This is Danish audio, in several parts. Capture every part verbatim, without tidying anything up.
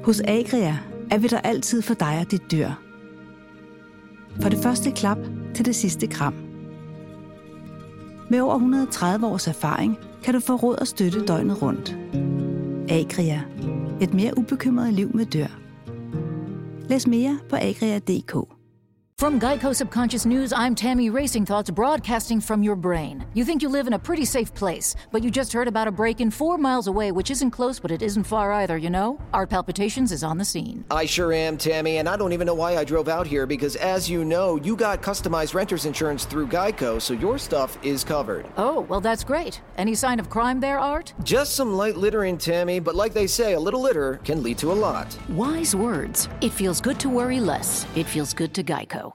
Hos Agria er vi der altid for dig og dit dyr. For det første klap til det sidste kram. Med over et hundrede og tredive års erfaring kan du få råd og støtte døgnet rundt. Agria. Et mere ubekymret liv med dyr. Læs mere på agria punktum d k. From Geico Subconscious News, I'm Tammy Racing Thoughts broadcasting from your brain. You think you live in a pretty safe place, but you just heard about a break-in four miles away, which isn't close, but it isn't far either, you know? Art Palpitations is on the scene. I sure am, Tammy, and I don't even know why I drove out here, because as you know, you got customized renter's insurance through Geico, so your stuff is covered. Oh, well, that's great. Any sign of crime there, Art? Just some light littering, Tammy, but like they say, a little litter can lead to a lot. Wise words. It feels good to worry less. It feels good to Geico.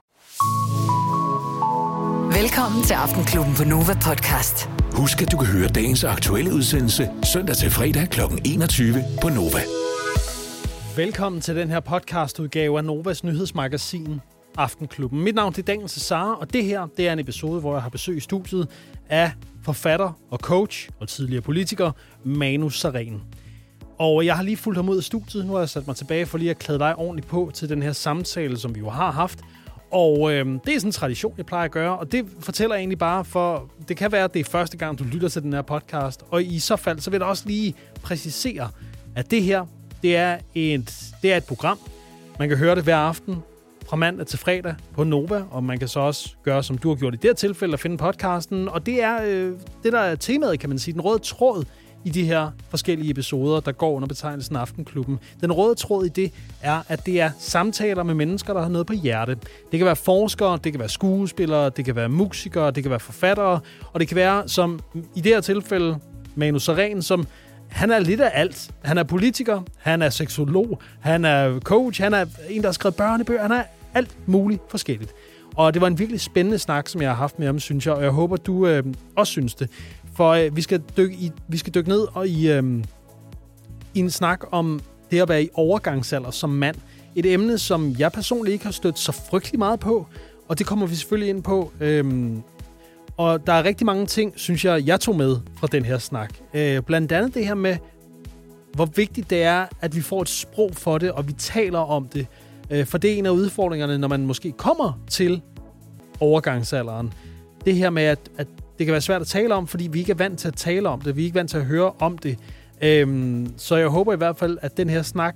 Velkommen til Aftenklubben på Nova Podcast. Husk, at du kan høre dagens aktuelle udsendelse søndag til fredag klokken enogtyve på Nova. Velkommen til den her podcastudgave af Novas nyhedsmagasin Aftenklubben. Mit navn er Daniel Cesar, og det her det er en episode, hvor jeg har besøg i studiet af forfatter og coach og tidligere politiker Manu Sareen. Og jeg har lige fulgt ham ud af studiet. Nu har jeg sat mig tilbage for lige at klæde dig ordentligt på til den her samtale, som vi jo har haft. Og øh, det er sådan en tradition, jeg plejer at gøre, og det fortæller jeg egentlig bare, for det kan være, at det er første gang, du lytter til den her podcast, og i så fald, så vil jeg også lige præcisere, at det her, det er et, det er et program. Man kan høre det hver aften, fra mandag til fredag på Nova, og man kan så også gøre, som du har gjort i det her tilfælde, at finde podcasten, og det er øh, det, der er temaet, kan man sige, den røde tråd i de her forskellige episoder, der går under betegnelsen Aftenklubben. Den røde tråd i det er, at det er samtaler med mennesker, der har noget på hjerte. Det kan være forskere, det kan være skuespillere, det kan være musikere, det kan være forfattere, og det kan være, som i det her tilfælde, Manu Sareen, som han er lidt af alt. Han er politiker, han er seksolog, han er coach, han er en, der har skrevet børnebøger, han er alt muligt forskelligt. Og det var en virkelig spændende snak, som jeg har haft med ham, synes jeg, og jeg håber, du øh, også synes det. For øh, vi, skal dykke i, vi skal dykke ned og i, øh, i en snak om det at være i overgangsalder som mand. Et emne, som jeg personligt ikke har stødt så frygtelig meget på, og det kommer vi selvfølgelig ind på. Øh, og der er rigtig mange ting, synes jeg, jeg tog med fra den her snak. Øh, blandt andet det her med, hvor vigtigt det er, at vi får et sprog for det, og vi taler om det. Øh, for det er en af udfordringerne, når man måske kommer til overgangsalderen. Det her med, at, at det kan være svært at tale om, fordi vi ikke er vant til at tale om det. Vi er ikke vant til at høre om det. Øhm, så jeg håber i hvert fald, at den her snak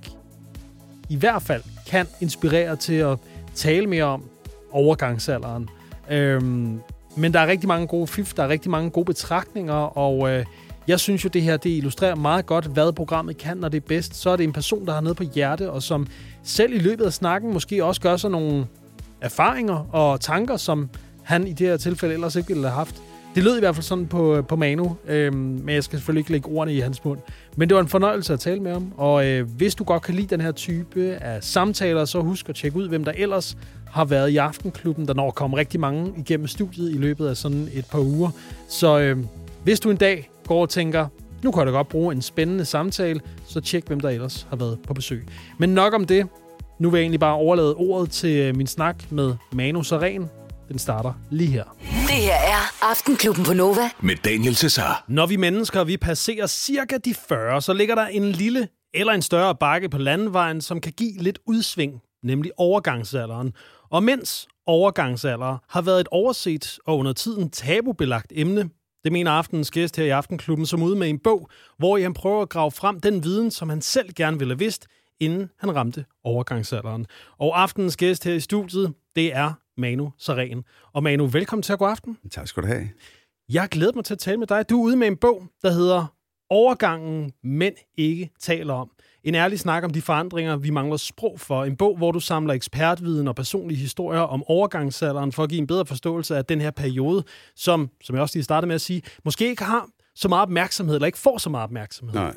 i hvert fald kan inspirere til at tale mere om overgangsalderen. Øhm, men der er rigtig mange gode fif, der er rigtig mange gode betragtninger, og øh, jeg synes jo, det her det illustrerer meget godt, hvad programmet kan, når det er bedst. Så er det en person, der har noget på hjerte, og som selv i løbet af snakken måske også gør sig nogle erfaringer og tanker, som han i det her tilfælde ellers ikke ville have haft. Det lød i hvert fald sådan på, på Manu, øhm, men jeg skal selvfølgelig ikke lægge ordene i hans mund. Men det var en fornøjelse at tale med ham, og øh, hvis du godt kan lide den her type af samtaler, så husk at tjekke ud, hvem der ellers har været i Aftenklubben. Der når kommer rigtig mange igennem studiet i løbet af sådan et par uger. Så øh, hvis du en dag går og tænker, nu kan jeg da godt bruge en spændende samtale, så tjek, hvem der ellers har været på besøg. Men nok om det. Nu vil jeg egentlig bare overlade ordet til min snak med Manu Sareen. Den starter lige her. Det her er Aftenklubben på Nova med Daniel Cesar. Når vi mennesker vi passerer cirka de fyrre, så ligger der en lille eller en større bakke på landevejen, som kan give lidt udsving, nemlig overgangsalderen. Og mens overgangsalder har været et overset og under tiden tabubelagt emne, det mener aftenens gæst her i Aftenklubben, som ude med en bog, hvor han prøver at grave frem den viden, som han selv gerne ville have vidst, inden han ramte overgangsalderen. Og aftenens gæst her i studiet, det er Manu Sareen. Og Manu, velkommen til at gå aften. Tak skal du have. Jeg glæder mig til at tale med dig. Du er ude med en bog, der hedder Overgangen, mænd ikke taler om. En ærlig snak om de forandringer, vi mangler sprog for. En bog, hvor du samler ekspertviden og personlige historier om overgangsalderen for at give en bedre forståelse af den her periode, som, som jeg også lige startede med at sige, måske ikke har så meget opmærksomhed, eller ikke får så meget opmærksomhed. Nej.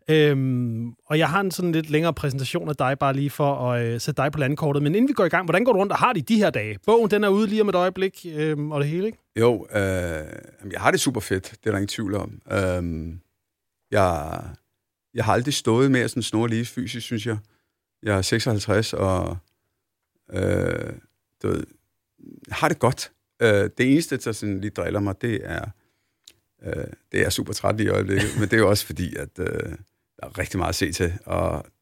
Øhm, og jeg har en sådan lidt længere præsentation af dig, bare lige for at øh, sætte dig på landkortet. Men inden vi går i gang, hvordan går du rundt og har det de her dage? Bogen, den er ude lige om et øjeblik, øh, og det hele, ikke? Jo, øh, jeg har det super fedt, det er der ingen tvivl om. Øh, jeg, jeg har aldrig stået mere sådan snorlige fysisk, synes jeg. Jeg er seksoghalvtreds, og øh, du ved, jeg har det godt. Øh, det eneste, der sådan lige driller mig, det er, øh, det er super træt i øjeblikket, men det er jo også fordi, at øh, der er rigtig meget at se til, og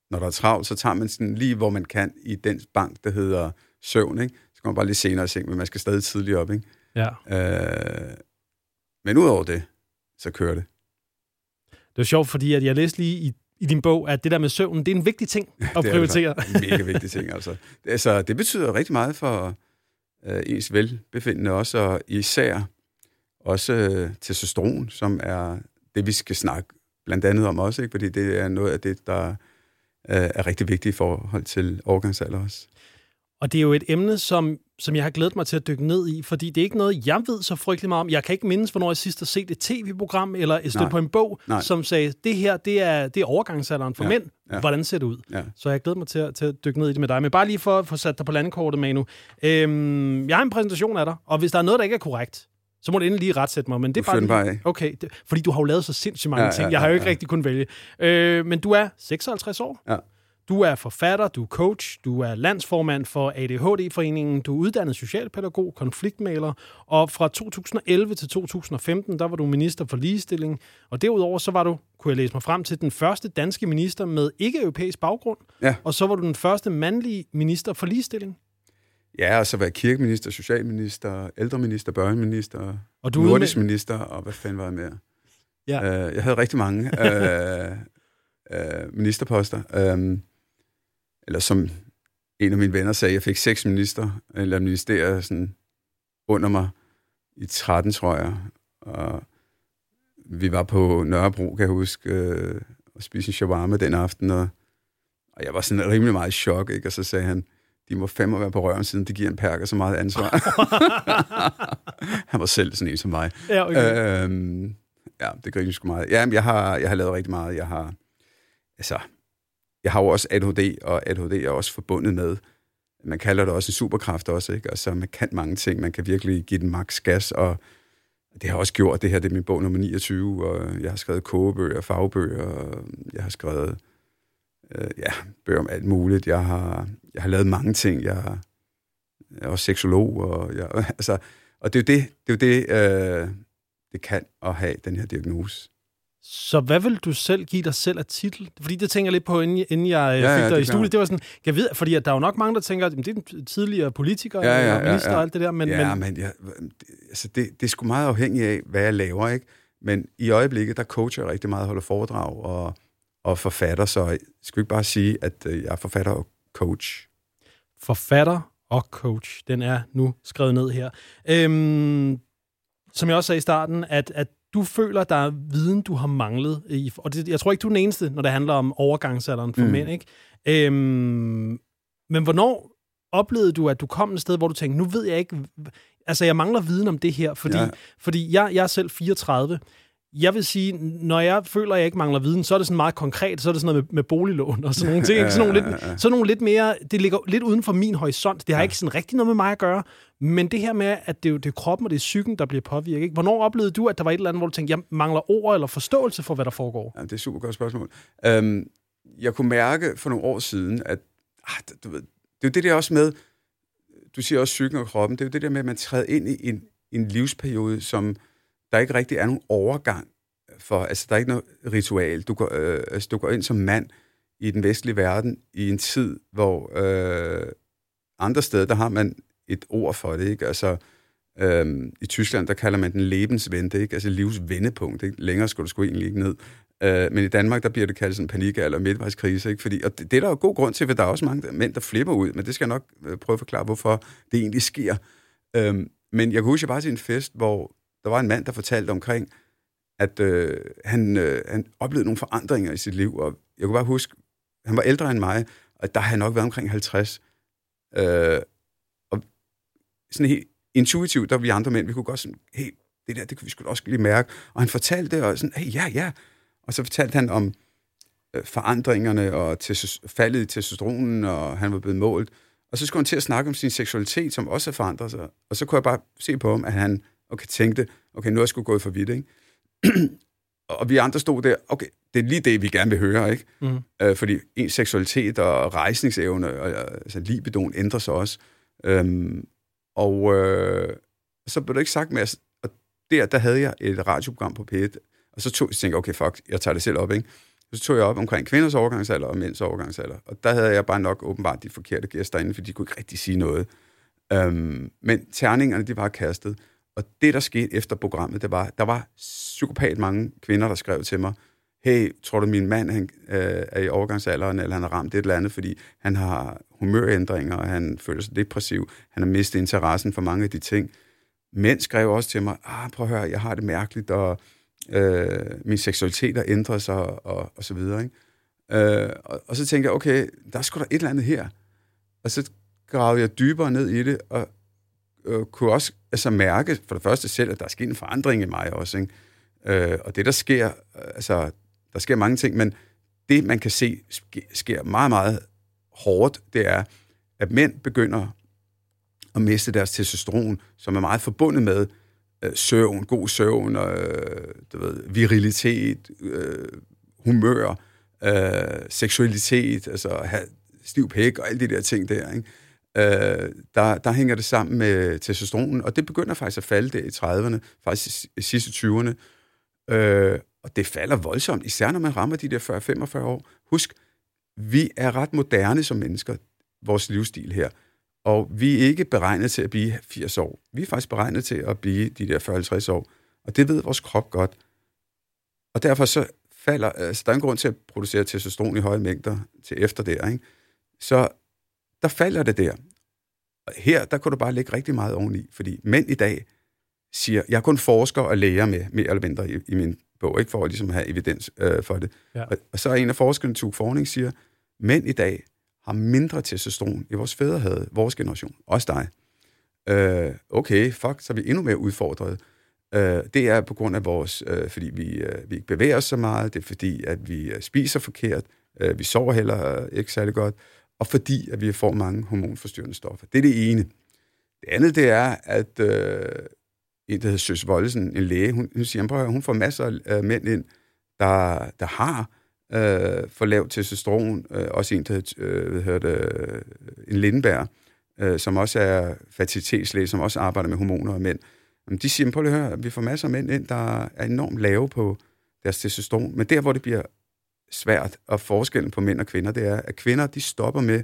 når der er travlt, så tager man sådan lige, hvor man kan, i den bank, der hedder søvn, ikke? Så kommer man bare lidt senere i seng, men man skal stadig tidligt op, ikke? Ja. Øh, men udover det, så kører det. Det er sjovt, fordi at jeg læste lige i, i din bog, at det der med søvnen, det er en vigtig ting at det prioritere. Det er en mega vigtig ting, altså. altså. Det betyder rigtig meget for øh, ens velbefindende også, og især også øh, testosteron, som er det, vi skal snakke blandt andet om også, ikke? Fordi det er noget af det, der øh, er rigtig vigtigt i forhold til overgangsalder også. Og det er jo et emne, som, som jeg har glædet mig til at dykke ned i, fordi det er ikke noget, jeg ved så frygtelig meget om. Jeg kan ikke mindes, hvornår jeg sidst har set et tv-program, eller et stødt på en bog, Nej. som sagde, det her, det er, det er overgangsalderen for ja. mænd. Ja. Hvordan ser det ud? Ja. Så jeg har glædet mig til at, til at dykke ned i det med dig. Men bare lige for at få sat dig på landkortet, Manu. Øhm, jeg har en præsentation af dig, og hvis der er noget, der ikke er korrekt, så må du endelig lige retsætte mig. Men det er bare, bare lige, okay, det, fordi du har jo lavet så sindssygt mange ja, ting. Ja, jeg har jo ikke ja. rigtig kunnet vælge. Øh, men du er seksoghalvtreds år. Ja. Du er forfatter, du er coach, du er landsformand for A D H D-foreningen, du er uddannet socialpædagog, konfliktmægler, og fra to tusind og elleve til to tusind og femten, der var du minister for ligestilling, og derudover så var du, kunne jeg læse mig frem til, den første danske minister med ikke-europæisk baggrund, ja. og så var du den første mandlige minister for ligestilling. Ja, og så var jeg kirkeminister, socialminister, ældreminister, børneminister, og du nordisk med... minister, og hvad fanden var jeg mere? Ja. Uh, jeg havde rigtig mange uh, uh, ministerposter. Um, Eller som en af mine venner sagde, jeg fik seks minister, eller ministerier sådan under mig i tretten, tror jeg. Og vi var på Nørrebro, kan jeg huske, øh, og spiste en shawarma den aften, og, og jeg var sådan rimelig meget i chok, ikke? Og så sagde han, de må fandme være på røven, siden de giver en perker så meget ansvar. Han var selv sådan en som mig. Ja, okay. øhm, ja det griner sgu meget. Ja, jeg har, jeg har lavet rigtig meget. Jeg har, altså... Jeg har jo også A D H D, og A D H D er også forbundet med, man kalder det også en superkraft også, ikke? Altså, man kan mange ting, man kan virkelig give den maks gas, og det har også gjort, det her, det er min bog nummer niogtyve, og jeg har skrevet kogebøger, fagbøger, og jeg har skrevet, øh, ja, bøger om alt muligt, jeg har, jeg har lavet mange ting, jeg, jeg er også seksolog, og, jeg, altså, og det er jo det, det, er jo det, øh, det kan at have den her diagnose. Så hvad vil du selv give dig selv af titel? Fordi det tænker jeg lidt på, inden, inden jeg ja, fik ja, dig det i studiet. Det var sådan, jeg ved, fordi at der er jo nok mange, der tænker, at det er en tidligere politiker, ja, ja, og minister ja, ja. og alt det der. Men, ja, men, men ja, altså det, det er sgu meget afhængigt af, hvad jeg laver, ikke? Men i øjeblikket, der coacher jeg rigtig meget, holder foredrag og, og forfatter, så jeg skal ikke bare sige, at jeg er forfatter og coach. Forfatter og coach, den er nu skrevet ned her. Øhm, som jeg også sagde i starten, at, at du føler, der er viden, du har manglet i, og det, jeg tror ikke, du er den eneste, når det handler om overgangsalderen for mm. mænd, ikke? Øhm, men hvornår oplevede du, at du kom et sted, hvor du tænkte, nu ved jeg ikke, altså jeg mangler viden om det her, fordi, ja. fordi jeg, jeg er selv fireogtredive. Jeg vil sige, når jeg føler, at jeg ikke mangler viden, så er det sådan meget konkret, så er det sådan noget med, med boliglån og sådan nogle ting. Ikke? Sådan, nogle lidt, sådan nogle lidt mere, det ligger lidt uden for min horisont. Det har ja. ikke sådan rigtig noget med mig at gøre. Men det her med, at det er, det er kroppen og det er psyken, der bliver påvirket. Ikke? Hvornår oplevede du, at der var et eller andet, hvor du tænkte, jeg mangler ord eller forståelse for, hvad der foregår? Ja, det er et super godt spørgsmål. Um, jeg kunne mærke for nogle år siden, at ah, du ved, det er jo det der også med, du siger også psyken og kroppen, det er jo det der med, at man træder ind i en, en livsperiode, som der ikke rigtig er nogen overgang for. Altså, der er ikke noget ritual. Du går, øh, altså, du går ind som mand i den vestlige verden i en tid, hvor øh, andre steder, der har man et ord for det, ikke? Altså, øh, i Tyskland, der kalder man den Lebenswende, ikke? Altså livs vendepunkt, ikke? Længere skulle du sgu egentlig ikke ned. Øh, men i Danmark, der bliver det kaldt sådan panik- eller midtvejskrise, ikke? Fordi, og det, det er der jo god grund til, for der er også mange mænd, der flipper ud, men det skal jeg nok øh, prøve at forklare, hvorfor det egentlig sker. Øh, men jeg kan huske, jeg var til en fest, hvor der var en mand, der fortalte omkring, at øh, han, øh, han oplevede nogle forandringer i sit liv, og jeg kunne bare huske, han var ældre end mig, og der havde han nok været omkring halvtreds. Øh, og sådan helt intuitivt, der var vi andre mænd, vi kunne godt sådan, hey, det der, det kunne vi sgu også lige mærke. Og han fortalte det, og sådan, hey, ja, ja. Og så fortalte han om øh, forandringerne, og tes- faldet i testosteronen, og han var blevet målt. Og så skulle han til at snakke om sin seksualitet, som også har forandret sig. Og så kunne jeg bare se på ham, at han okay, tænkte, okay, nu er jeg sgu gået for vidt, ikke? Og vi andre stod der, okay, det er lige det, vi gerne vil høre, ikke? Mm. Øh, fordi ens seksualitet og rejsningsevne, og, altså libidoen ændrer sig også. Øhm, og øh, så blev det ikke sagt mere. Og der, der havde jeg et radioprogram på P et, og så tog jeg tænkte, okay, fuck, jeg tager det selv op, ikke? Så tog jeg op omkring kvinders overgangsalder og mænds overgangsalder. Og der havde jeg bare nok åbenbart de forkerte gæster inde, for de kunne ikke rigtig sige noget. Øhm, men terningerne, de var kastet. Og det, der skete efter programmet, det var, der var psykopat mange kvinder, der skrev til mig, hey, tror du, min mand han, øh, er i overgangsalderen, eller han har ramt et eller andet, fordi han har humørændringer, og han føler sig depressiv, han har mistet interessen for mange af de ting. Mænd skrev også til mig, ah, prøv at høre, jeg har det mærkeligt, og øh, min seksualitet har ændret sig, og, og så videre. Ikke? Øh, og, og så tænkte jeg, okay, der er sgu da et eller andet her. Og så gravede jeg dybere ned i det, og øh, kunne også altså, mærke, for det første selv, at der er sket en forandring i mig også. Ikke? Øh, og det, der sker, altså, der sker mange ting, men det, man kan se, sker meget, meget hårdt, det er, at mænd begynder at miste deres testosteron, som er meget forbundet med øh, søvn, god søvn, øh, du ved, virilitet, øh, humør, øh, seksualitet, altså have stiv pæk og alle de der ting der, ikke? Øh, der, der hænger det sammen med testosteronen, og det begynder faktisk at falde der i trediverne, faktisk i sidste tyverne, øh, og det falder voldsomt, især når man rammer de der fyrre til femogfyrre år. Husk, vi er ret moderne som mennesker, vores livsstil her, og vi er ikke beregnet til at blive firs år. Vi er faktisk beregnet til at blive de der fyrre til halvtreds år, og det ved vores krop godt. Og derfor så falder, altså der er en grund til at producere testosteron i høje mængder til efter der, ikke? Så der falder det der. Og her, der kunne du bare lægge rigtig meget oveni, fordi mænd i dag siger, jeg er kun forsker og læger med, mere eller mindre i, i min bog, ikke for at ligesom have evidens øh, for det. Ja. Og, og så er en af forskerne, Tue Forning, siger, mænd i dag har mindre testosteron i vores fædre havde, vores generation, også dig. Øh, okay, fuck, så er vi endnu mere udfordret. Øh, det er på grund af vores, øh, fordi vi, øh, vi ikke bevæger os så meget, det er fordi, at vi øh, spiser forkert, øh, vi sover heller øh, ikke særlig godt, og fordi, at vi får mange hormonforstyrrende stoffer. Det er det ene. Det andet, det er, at øh, en, der hedder Søs Voldesen, en læge, hun, hun siger, prøv, hun får masser af mænd ind, der, der har øh, for lavt testosteron. Øh, også en, der hedder, øh, hvad hedder det, en Lindberg, øh, som også er fertilitetslæge, som også arbejder med hormoner og mænd. Jamen, de siger, prøv at høre, vi får masser af mænd ind, der er enormt lave på deres testosteron, men der, hvor det bliver svært, og forskellen på mænd og kvinder, det er, at kvinder, de stopper med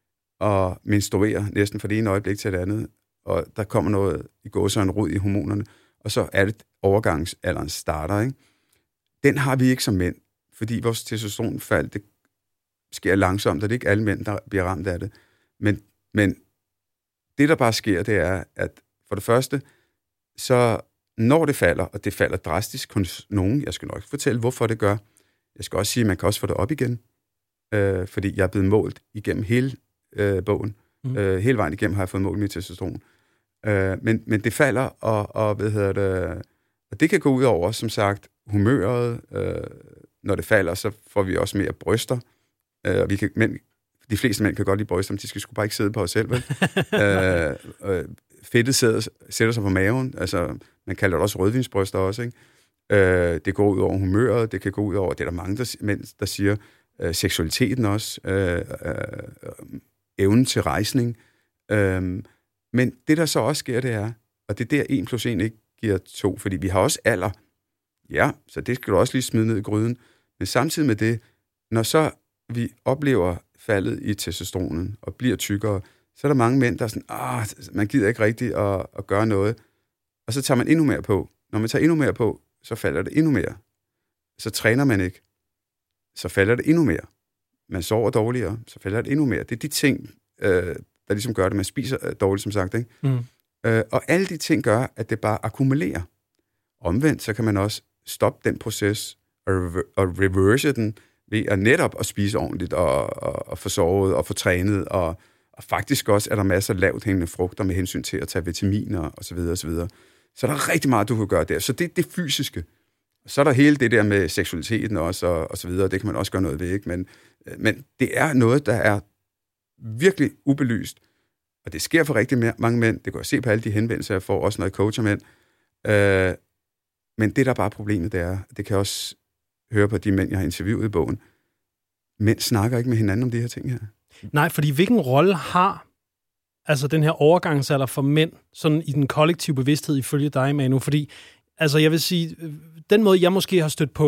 at menstruere næsten fra det ene øjeblik til det andet, og der kommer noget i gåsøjne rod i hormonerne, og så er det overgangsalderen starter, ikke? Den har vi ikke som mænd, fordi vores testosteronfald, det sker langsomt, og det er ikke alle mænd, der bliver ramt af det. Men, men det, der bare sker, det er, at for det første, så når det falder, og det falder drastisk hos nogen, jeg skal nok fortælle, hvorfor det gør. Jeg skal også sige, at man kan også få det op igen, øh, fordi jeg er blevet målt igennem hele øh, bogen. Mm. Øh, hele vejen igennem har jeg fået målt mit testosteron. Øh, men, men det falder, og, og, hvad hedder det, og det kan gå ud over, som sagt, humøret. Øh, når det falder, så får vi også mere bryster. Øh, og vi kan, mænd, de fleste mænd kan godt lide bryster, men de skal sgu bare ikke sidde på os selv, vel? øh, øh, fedtet sætter, sætter sig på maven. Altså, man kalder det også rødvinsbryster også, ikke? Øh, det går ud over humøret, det kan gå ud over, det er der mange der, mænd, der siger, øh, seksualiteten også, øh, øh, evnen til rejsning. Øh, men det, der så også sker, det er, og det er der en plus en ikke giver to, fordi vi har også alder. Ja, så det skal du også lige smide ned i gryden. Men samtidig med det, når så vi oplever faldet i testosteronen og bliver tykkere, så er der mange mænd, der er sådan, ah, man gider ikke rigtigt at, at gøre noget. Og så tager man endnu mere på. Når man tager endnu mere på, så falder det endnu mere. Så træner man ikke, så falder det endnu mere. Man sover dårligere, så falder det endnu mere. Det er de ting, øh, der ligesom gør det. Man spiser øh, dårligt, som sagt, ikke? Mm. Øh, og alle de ting gør, at det bare akkumulerer. Omvendt, så kan man også stoppe den proces og, rever- og reverse den ved at netop at spise ordentligt og, og, og få sovet og få trænet. Og, og faktisk også er der masser af lavt hængende frugter med hensyn til at tage vitaminer osv. osv. Så der er rigtig meget, du kan gøre der. Så det er det fysiske. Så er der hele det der med seksualiteten også, og, og så videre. Det kan man også gøre noget ved, ikke? Men, men det er noget, der er virkelig ubelyst. Og det sker for rigtig mange mænd. Det kan jeg se på alle de henvendelser, jeg får, også når jeg coacher mænd. Øh, men det, der er bare problemet, det er, det kan jeg også høre på de mænd, jeg har interviewet i bogen. Mænd snakker ikke med hinanden om de her ting her. Nej, fordi hvilken rolle har altså den her overgangsalder for mænd, sådan i den kollektive bevidsthed ifølge dig, Manu? Fordi, altså jeg vil sige, den måde, jeg måske har stødt på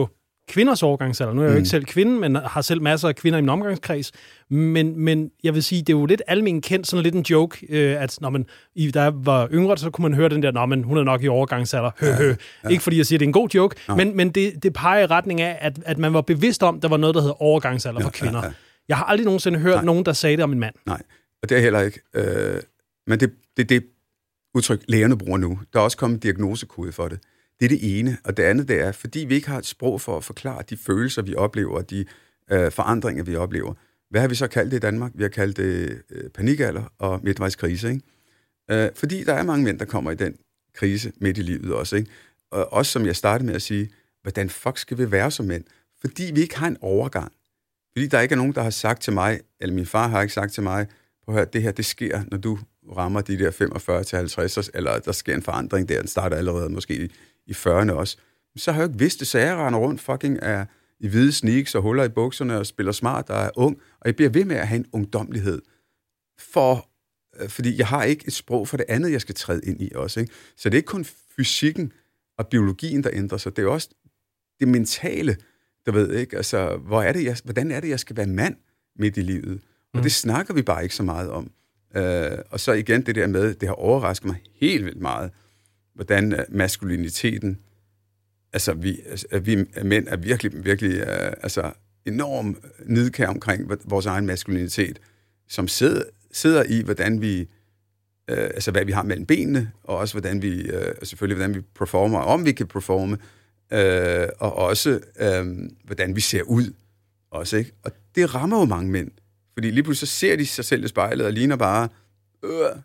kvinders overgangsalder. Nu er jeg jo Mm. ikke selv kvinde, men har selv masser af kvinder i min omgangskreds. Men, men jeg vil sige, det er jo lidt almen kendt, sådan lidt en joke, øh, at når man i, der var yngre, så kunne man høre den der, nå, men hun er nok i overgangsalder. Hø, hø. Ja. Ikke fordi jeg siger, det er en god joke, ja. men, men det, det peger i retning af, at, at man var bevidst om, der var noget, der hedder overgangsalder ja, for kvinder. Ja, ja. Jeg har aldrig nogensinde hørt Nej. nogen, der sagde det om en mand. Nej, og det er heller ikke. Øh, men det er det, det udtryk, lægerne bruger nu. Der er også kommet en diagnosekode for det. Det er det ene. Og det andet, det er, fordi vi ikke har et sprog for at forklare de følelser, vi oplever, de øh, forandringer, vi oplever. Hvad har vi så kaldt det i Danmark? Vi har kaldt det øh, panikalder og midtvejskrise, ikke? Øh, fordi der er mange mænd, der kommer i den krise midt i livet også, ikke? Og også, som jeg startede med at sige, hvordan fuck skal vi være som mænd? Fordi vi ikke har en overgang. Fordi der ikke er nogen, der har sagt til mig, eller min far har ikke sagt til mig, prøv at høre, det her, det sker, når du rammer de der femogfyrre til halvtreds, eller der sker en forandring der, den starter allerede måske i, i fyrrerne også. Så har jeg jo ikke vidst det, så jeg render rundt fucking er i hvide sneaks og huller i bukserne og spiller smart og er ung, og jeg bliver ved med at have en ungdomlighed. For, øh, fordi jeg har ikke et sprog for det andet, jeg skal træde ind i også, ikke? Så det er ikke kun fysikken og biologien, der ændrer sig, det er også det mentale, der ved ikke, altså, hvor er det, jeg, hvordan er det, jeg skal være mand midt i livet? Og mm. det snakker vi bare ikke så meget om. Uh, og så igen det der med, det har overrasket mig helt vildt meget, hvordan uh, maskuliniteten, altså vi, altså, vi mænd er virkelig, virkelig uh, altså, enormt nidkære omkring vores egen maskulinitet, som sidder, sidder i, hvordan vi, uh, altså hvad vi har mellem benene, og også hvordan vi, uh, selvfølgelig hvordan vi performer, om vi kan performe, uh, og også uh, hvordan vi ser ud, også, ikke? Og det rammer jo mange mænd. Fordi lige pludselig så ser de sig selv i spejlet og ligner bare øh,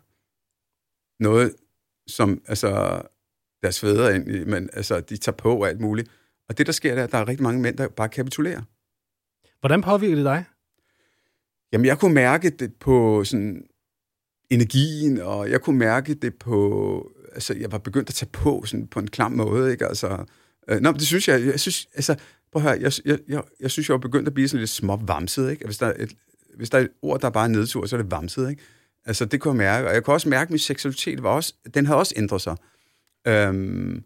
noget, som altså, deres fædre egentlig, men altså, de tager på og alt muligt. Og det, der sker, der, der er rigtig mange mænd, der bare kapitulerer. Hvordan påvirker det dig? Jamen, jeg kunne mærke det på sådan energien, og jeg kunne mærke det på, altså, jeg var begyndt at tage på sådan på en klam måde, ikke? Altså, øh, nå, men det synes jeg, jeg synes, altså, prøv at høre, jeg, jeg, jeg, jeg synes, jeg var begyndt at blive sådan lidt småvamset, ikke? Hvis der er et Hvis der er et ord, der er bare nedtur, så er det vamset, ikke? Altså, det kunne jeg mærke. Og jeg kunne også mærke, at min seksualitet var også, den havde også ændret sig. Øhm,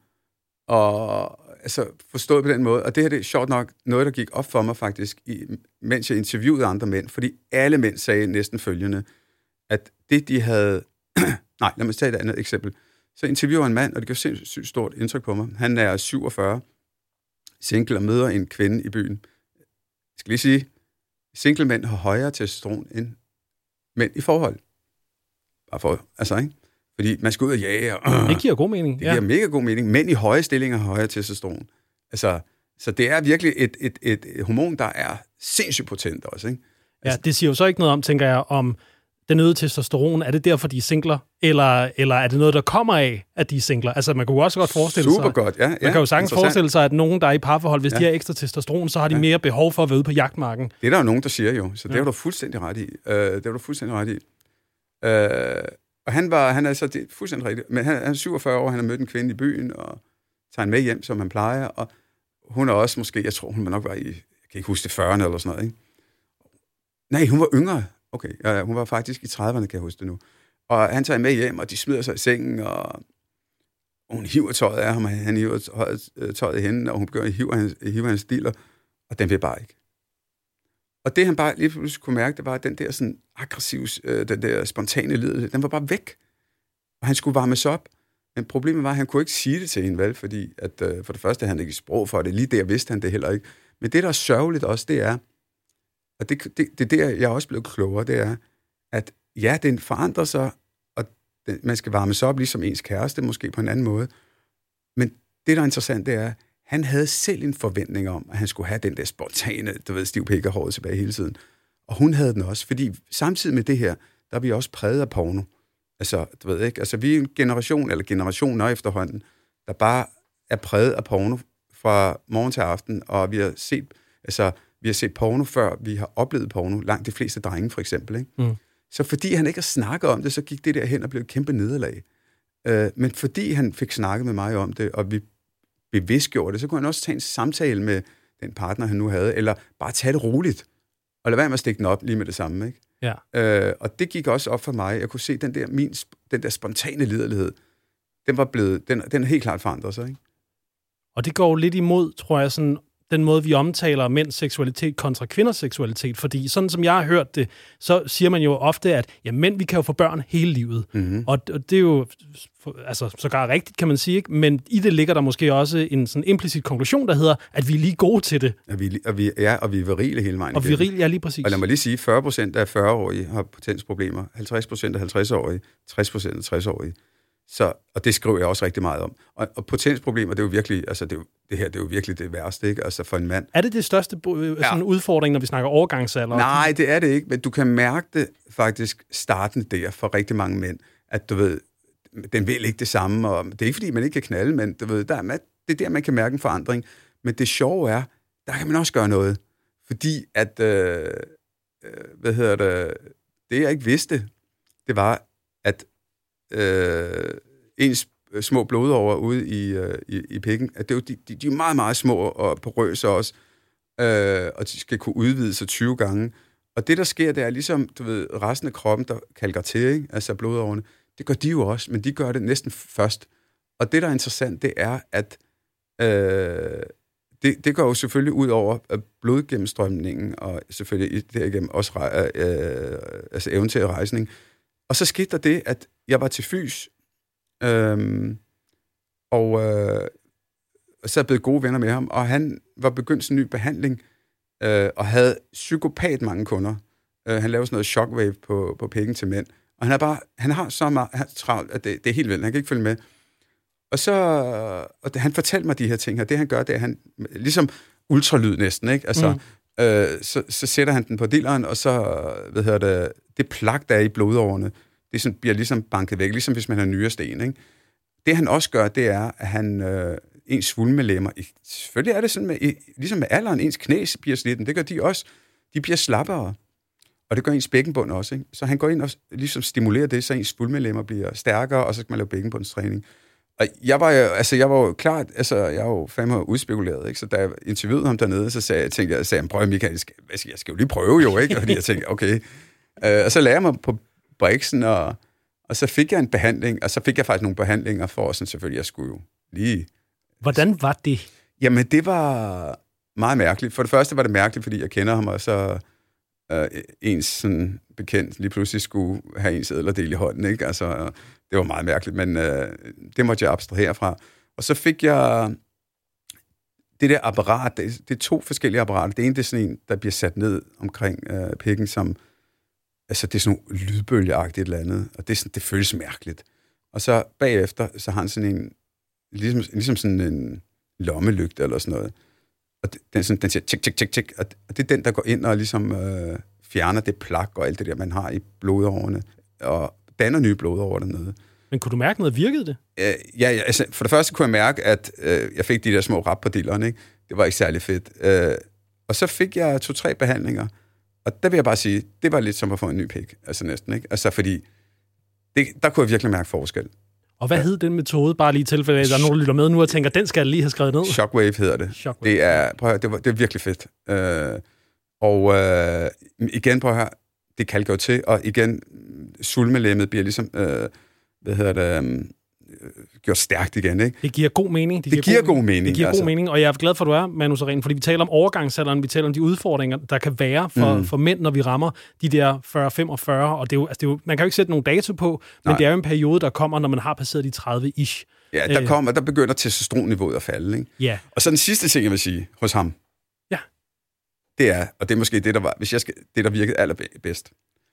og altså, forstået på den måde. Og det her, det er sjovt nok noget, der gik op for mig faktisk, i, mens jeg interviewede andre mænd. Fordi alle mænd sagde næsten følgende, at det, de havde... Nej, lad mig tage et andet eksempel. Så interviewer en mand, og det gør sindssygt stort indtryk på mig. Han er syvogfyrre, single og møder en kvinde i byen. Jeg skal lige sige... Single mænd har højere testosteron end mænd i forhold. Bare for, altså, ikke? Fordi man skal ud og jage. Og, det giver god mening. Det giver ja. mega god mening. Mænd i høje stillinger har højere testosteron. Altså, så det er virkelig et, et, et, et hormon, der er sindssygt potent også, ikke? Altså, ja, det siger jo så ikke noget om, tænker jeg, om den øgede testosteron, er det derfor, de er singler? Eller, eller er det noget, der kommer af, at de er singler? Altså, man kunne også godt forestille super sig... Super godt, ja. Man ja, kan jo sagtens forestille sig, at nogen, der er i parforhold, hvis ja. de har ekstra testosteron, så har de ja. mere behov for at være ude på jagtmarken. Det er der jo nogen, der siger jo, så det ja. er du fuldstændig ret i. Uh, det er du fuldstændig ret i. Uh, og han var, han er så det, fuldstændig rigtigt, men han, han er syvogfyrre år, han har mødt en kvinde i byen, og tager hende med hjem, som han plejer, og hun er også måske, jeg tror, hun nok var i, jeg kan ikke huske det, fyrrerne eller sådan noget, ikke? Nej, hun var yngre. Okay, ja, hun var faktisk i trediverne, kan jeg huske det nu. Og han tager med hjem, og de smider sig i sengen, og hun hiver tøjet af ham, og han hiver tøjet i hende, og hun begynder at hive hans, hive hans diller, og den vil bare ikke. Og det han bare lige pludselig kunne mærke, det var, at den der sådan aggressive, den der spontane led, den var bare væk. Og han skulle varmes op. Men problemet var, at han kunne ikke sige det til hende, vel? Fordi at, for det første han ikke sprog for det. Lige der vidste han det heller ikke. Men det, der er sørgeligt også, det er, og det, det, det der, jeg er også blevet klogere, det er, at ja, den forandrer sig, og den, man skal varmes op, ligesom ens kæreste, måske på en anden måde. Men det, der er interessant, det er, han havde selv en forventning om, at han skulle have den der spontane, du ved, stiv pik og håret tilbage hele tiden. Og hun havde den også, fordi samtidig med det her, der er vi også præget af porno. Altså, du ved ikke, altså vi er en generation, eller generationer efterhånden, der bare er præget af porno fra morgen til aften, og vi har set, altså, vi har set porno før, vi har oplevet porno, langt de fleste drenge for eksempel, ikke? Mm. Så fordi han ikke har snakket om det, så gik det der hen og blev et kæmpe nederlag. Øh, men fordi han fik snakket med mig om det, og vi bevidstgjorde det, så kunne han også tage en samtale med den partner, han nu havde, eller bare tage det roligt, og lade være med at stikke den op lige med det samme, ikke? Ja. Øh, og det gik også op for mig. Jeg kunne se, den der, min, den der spontane liderlighed, den var blevet, den, den er helt klart forandret sig, ikke? Og det går lidt imod, tror jeg, sådan den måde, vi omtaler mænds seksualitet kontra kvinders seksualitet. Fordi sådan som jeg har hørt det, så siger man jo ofte, at ja, mænd, vi kan jo få børn hele livet. Mm-hmm. Og, og det er jo altså, sågar rigtigt, kan man sige. Ikke? Men i det ligger der måske også en sådan implicit konklusion, der hedder, at vi er lige gode til det. Og vi, og vi, ja, og vi er virile hele vejen. Og virile, ja, lige præcis. Og lad mig lige sige, fyrre procent af fyrre-årige har potensproblemer, halvtreds procent af halvtreds-årige, tres procent af tres-årige. Så, og det skriver jeg også rigtig meget om. Og, og potensproblemer, det er jo virkelig, altså det, er jo, det her, det er jo virkelig det værste, ikke? Altså for en mand. Er det det største sådan ja. udfordring, når vi snakker overgangsalder? Nej, det er det ikke, men du kan mærke det faktisk starten der for rigtig mange mænd, at du ved, den vil ikke det samme, og det er ikke fordi, man ikke kan knalde, men du ved, der er, det er der, man kan mærke en forandring. Men det sjove er, der kan man også gøre noget. Fordi at, øh, øh, hvad hedder det, det jeg ikke vidste, det var, at øh, ens små blodårer ude i, øh, i, i pikken, at det er jo, de, de, de er meget, meget små og porøse også, øh, og de skal kunne udvide sig tyve gange. Og det, der sker, det er ligesom, du ved, resten af kroppen, der kalker til, ikke? Altså blodårene, det gør de jo også, men de gør det næsten først. Og det, der er interessant, det er, at øh, det, det går jo selvfølgelig ud over blodgennemstrømningen, og selvfølgelig derigennem også øh, altså evnen til rejsning. Og så skete der det, at jeg var til fys, øh, og øh, så er jeg blevet gode venner med ham, og han var begyndt en ny behandling, øh, og havde psykopat mange kunder. Øh, han lavede sådan noget shockwave på, på pikken til mænd. Og han, er bare, han har så meget travlt, at det, det er helt vildt. Han kan ikke følge med. Og så og det, han fortalte mig de her ting her. Det han gør, det er han ligesom ultralyd næsten, ikke? Altså, mm. øh, så, så sætter han den på dilleren, og så, hvad hedder det, det plak, der er i blodårene, det sådan, bliver ligesom banket væk, ligesom hvis man har nyresten, ikke? Det han også gør, det er, at han øh, ens svulmelemmer, selvfølgelig er det sådan, med, ligesom med alderen, ens knæ bliver slidten, det gør de også, de bliver slappere. Og det gør ens bækkenbund også, ikke? Så han går ind og ligesom stimulerer det, så ens svulmelemmer bliver stærkere, og så kan man lave bækkenbundstræning. Og jeg var jo, altså jeg var jo klart, altså jeg var jo fandme udspekuleret, ikke? Så da jeg interviewede ham dernede, så sagde jeg, tænkte jeg, sagde, prøv Michael, jeg skal, jeg skal jo lige prøve jo, ikke? Fordi jeg tænkte, okay. Øh, og så lagde jeg mig på briksen, og, og så fik jeg en behandling, og så fik jeg faktisk nogle behandlinger for, sådan selvfølgelig, jeg skulle jo lige... Hvordan var det? Jamen, det var meget mærkeligt. For det første var det mærkeligt, fordi jeg kender ham, og så øh, ens sådan bekendt lige pludselig skulle have ens ædlerdel i hånden, ikke? Altså, det var meget mærkeligt, men øh, det måtte jeg abstrahere fra. Og så fik jeg det der apparat, det, det er to forskellige apparater. Det ene, det er sådan en, der bliver sat ned omkring øh, pikken, som, altså det er sådan nogle lydbølgeagtigt et eller andet, og det, er sådan, det føles mærkeligt. Og så bagefter, så har han sådan en, ligesom, ligesom sådan en lommelygte eller sådan noget. Og det, den, sådan, den siger tik, tik, tik, tik, og det er den, der går ind og ligesom øh, fjerner det plak og alt det der, man har i blodårene, og danner nye blodårer dernede. Men kunne du mærke noget? Virkede det? Øh, ja, ja, altså, for det første kunne jeg mærke, at øh, jeg fik de der små rap på dillerne, ikke? Det var ikke særlig fedt. Øh, og så fik jeg to-tre behandlinger, og der vil jeg bare sige, det var lidt som at få en ny pik, altså næsten, ikke? Altså fordi, det, der kunne jeg virkelig mærke forskel. Og hvad ja. hed den metode, bare lige i tilfælde, at der er nogen, der lytter med nu og tænker, den skal jeg lige have skrevet ned? Shockwave hedder det. Shockwave. Det er, prøv at høre, det, var, det er virkelig fedt. Øh, og øh, igen, prøv at høre, det kalker jo til, og igen, svulmelemmet bliver ligesom, øh, hvad hedder det, øh, gjort stærkt igen, ikke? Det giver god mening. Det, det giver, giver god mening. Det giver altså. god mening, og jeg er glad for, at du er, Manu Sareen, fordi vi taler om overgangsalderen, vi taler om de udfordringer, der kan være for, mm. for mænd, når vi rammer de der fyrre femogfyrre, og det er jo, altså det er jo, man kan jo ikke sætte nogen dato på, men Nej. det er jo en periode, der kommer, når man har passeret de tredive-ish. Ja, der, kommer, der begynder testosteronniveauet at falde, ikke? Ja. Og så den sidste ting, jeg vil sige hos ham, ja. det er, og det er måske det, der var, hvis jeg skal, det, der virkede allerbedst.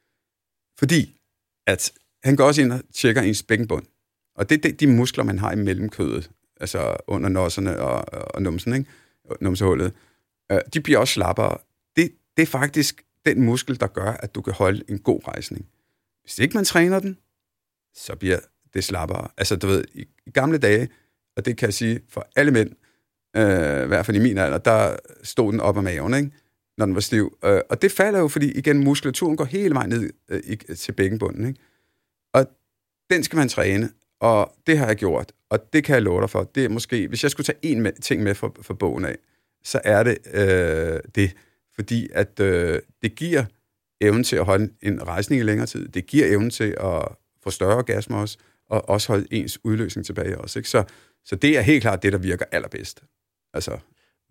Fordi, at han går også ind og tjekker ens bækkenbund. Og det er de muskler, man har i mellemkødet, altså under nosserne og, og numsen, ikke? Numsehullet. De bliver også slappere. Det, det er faktisk den muskel, der gør, at du kan holde en god rejsning. Hvis ikke man træner den, så bliver det slappere. Altså, du ved, i, i gamle dage, og det kan jeg sige for alle mænd, øh, i hvert fald i min alder, der stod den op ad maven, ikke? Når den var stiv. Øh, og det falder jo, fordi igen, muskulaturen går hele vejen ned øh, i, til bækkenbunden, ikke? Og den skal man træne, og det har jeg gjort, og det kan jeg love dig for. Det er måske, hvis jeg skulle tage en med, ting med for, for bogen af, så er det øh, det, fordi at øh, det giver evnen til at holde en rejsning i længere tid. Det giver evnen til at få større orgasmer også, og også holde ens udløsning tilbage også, ikke? Så, så det er helt klart det, der virker allerbedst. Altså.